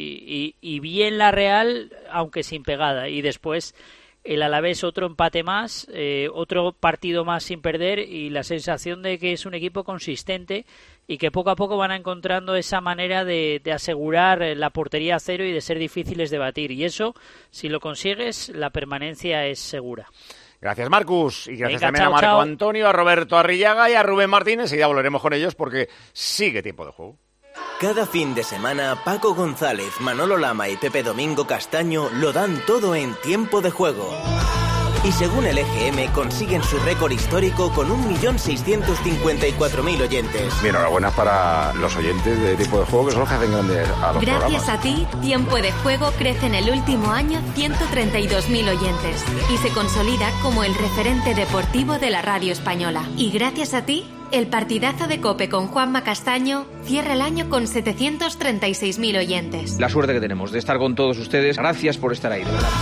Speaker 15: y bien la Real, aunque sin pegada. Y después el Alavés otro empate más, otro partido más sin perder y la sensación de que es un equipo consistente y que poco a poco van encontrando esa manera de asegurar la portería cero y de ser difíciles de batir. Y eso, si lo consigues, la permanencia es segura.
Speaker 5: Gracias, Marcus. Y gracias también
Speaker 15: chao,
Speaker 5: a Marco
Speaker 15: chao.
Speaker 5: Antonio, a Roberto Arrillaga y a Rubén Martínez. Y ya volveremos con ellos porque sigue tiempo de juego.
Speaker 1: Cada fin de semana, Paco González, Manolo Lama y Pepe Domingo Castaño lo dan todo en tiempo de juego. Y según el EGM, consiguen su récord histórico con 1.654.000 oyentes.
Speaker 4: Mi enhorabuena para los oyentes de Tiempo de Juego, que son los que hacen grandes a los
Speaker 3: Gracias
Speaker 4: programas.
Speaker 3: a ti, Tiempo de Juego crece en el último año 132.000 oyentes y se consolida como el referente deportivo de la radio española. Y gracias a ti, el partidazo de COPE con Juanma Castaño cierra el año con 736.000 oyentes.
Speaker 23: La suerte que tenemos de estar con todos ustedes. Gracias por estar ahí. De verdad.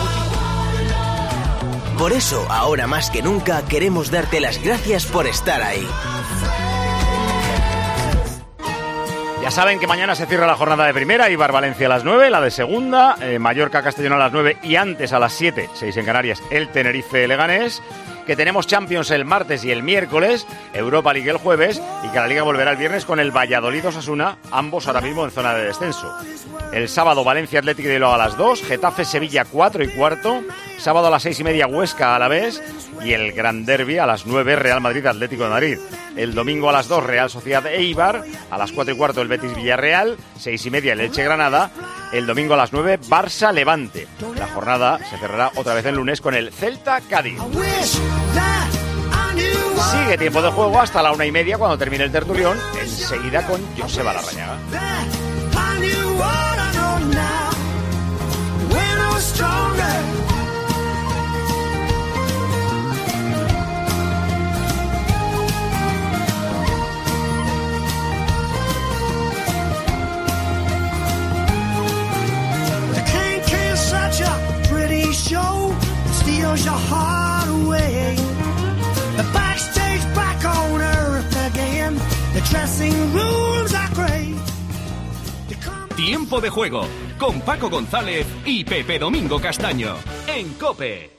Speaker 1: Por eso, ahora más que nunca, queremos darte las gracias por estar ahí.
Speaker 5: Ya saben que mañana se cierra la jornada de primera, Eibar-Valencia a las 9, la de segunda, Mallorca-Castellón a las 9 y antes a las 7, 6 en Canarias, el Tenerife-Leganés, que tenemos Champions el martes y el miércoles, Europa League el jueves y que la Liga volverá el viernes con el Valladolid-Osasuna, ambos ahora mismo en zona de descenso. El sábado Valencia Atlético de Bilbao a las 2, Getafe-Sevilla 4 y cuarto, sábado a las 6:30 Huesca Alavés y el Gran Derbi a las 9 Real Madrid Atlético de Madrid. El domingo a las 2 Real Sociedad Eibar, a las 4 y cuarto el Betis Villarreal, 6:30 el Elche Granada, el domingo a las 9 Barça Levante. La jornada se cerrará otra vez el lunes con el Celta Cádiz. Sigue tiempo de juego hasta la 1:30 cuando termine el tertulión, enseguida con Joseba Larrañaga.
Speaker 24: Your heart away. The backstage back on earth again. The dressing rooms are great.
Speaker 9: Tiempo de Juego, con Paco González y Pepe Domingo Castaño, en COPE.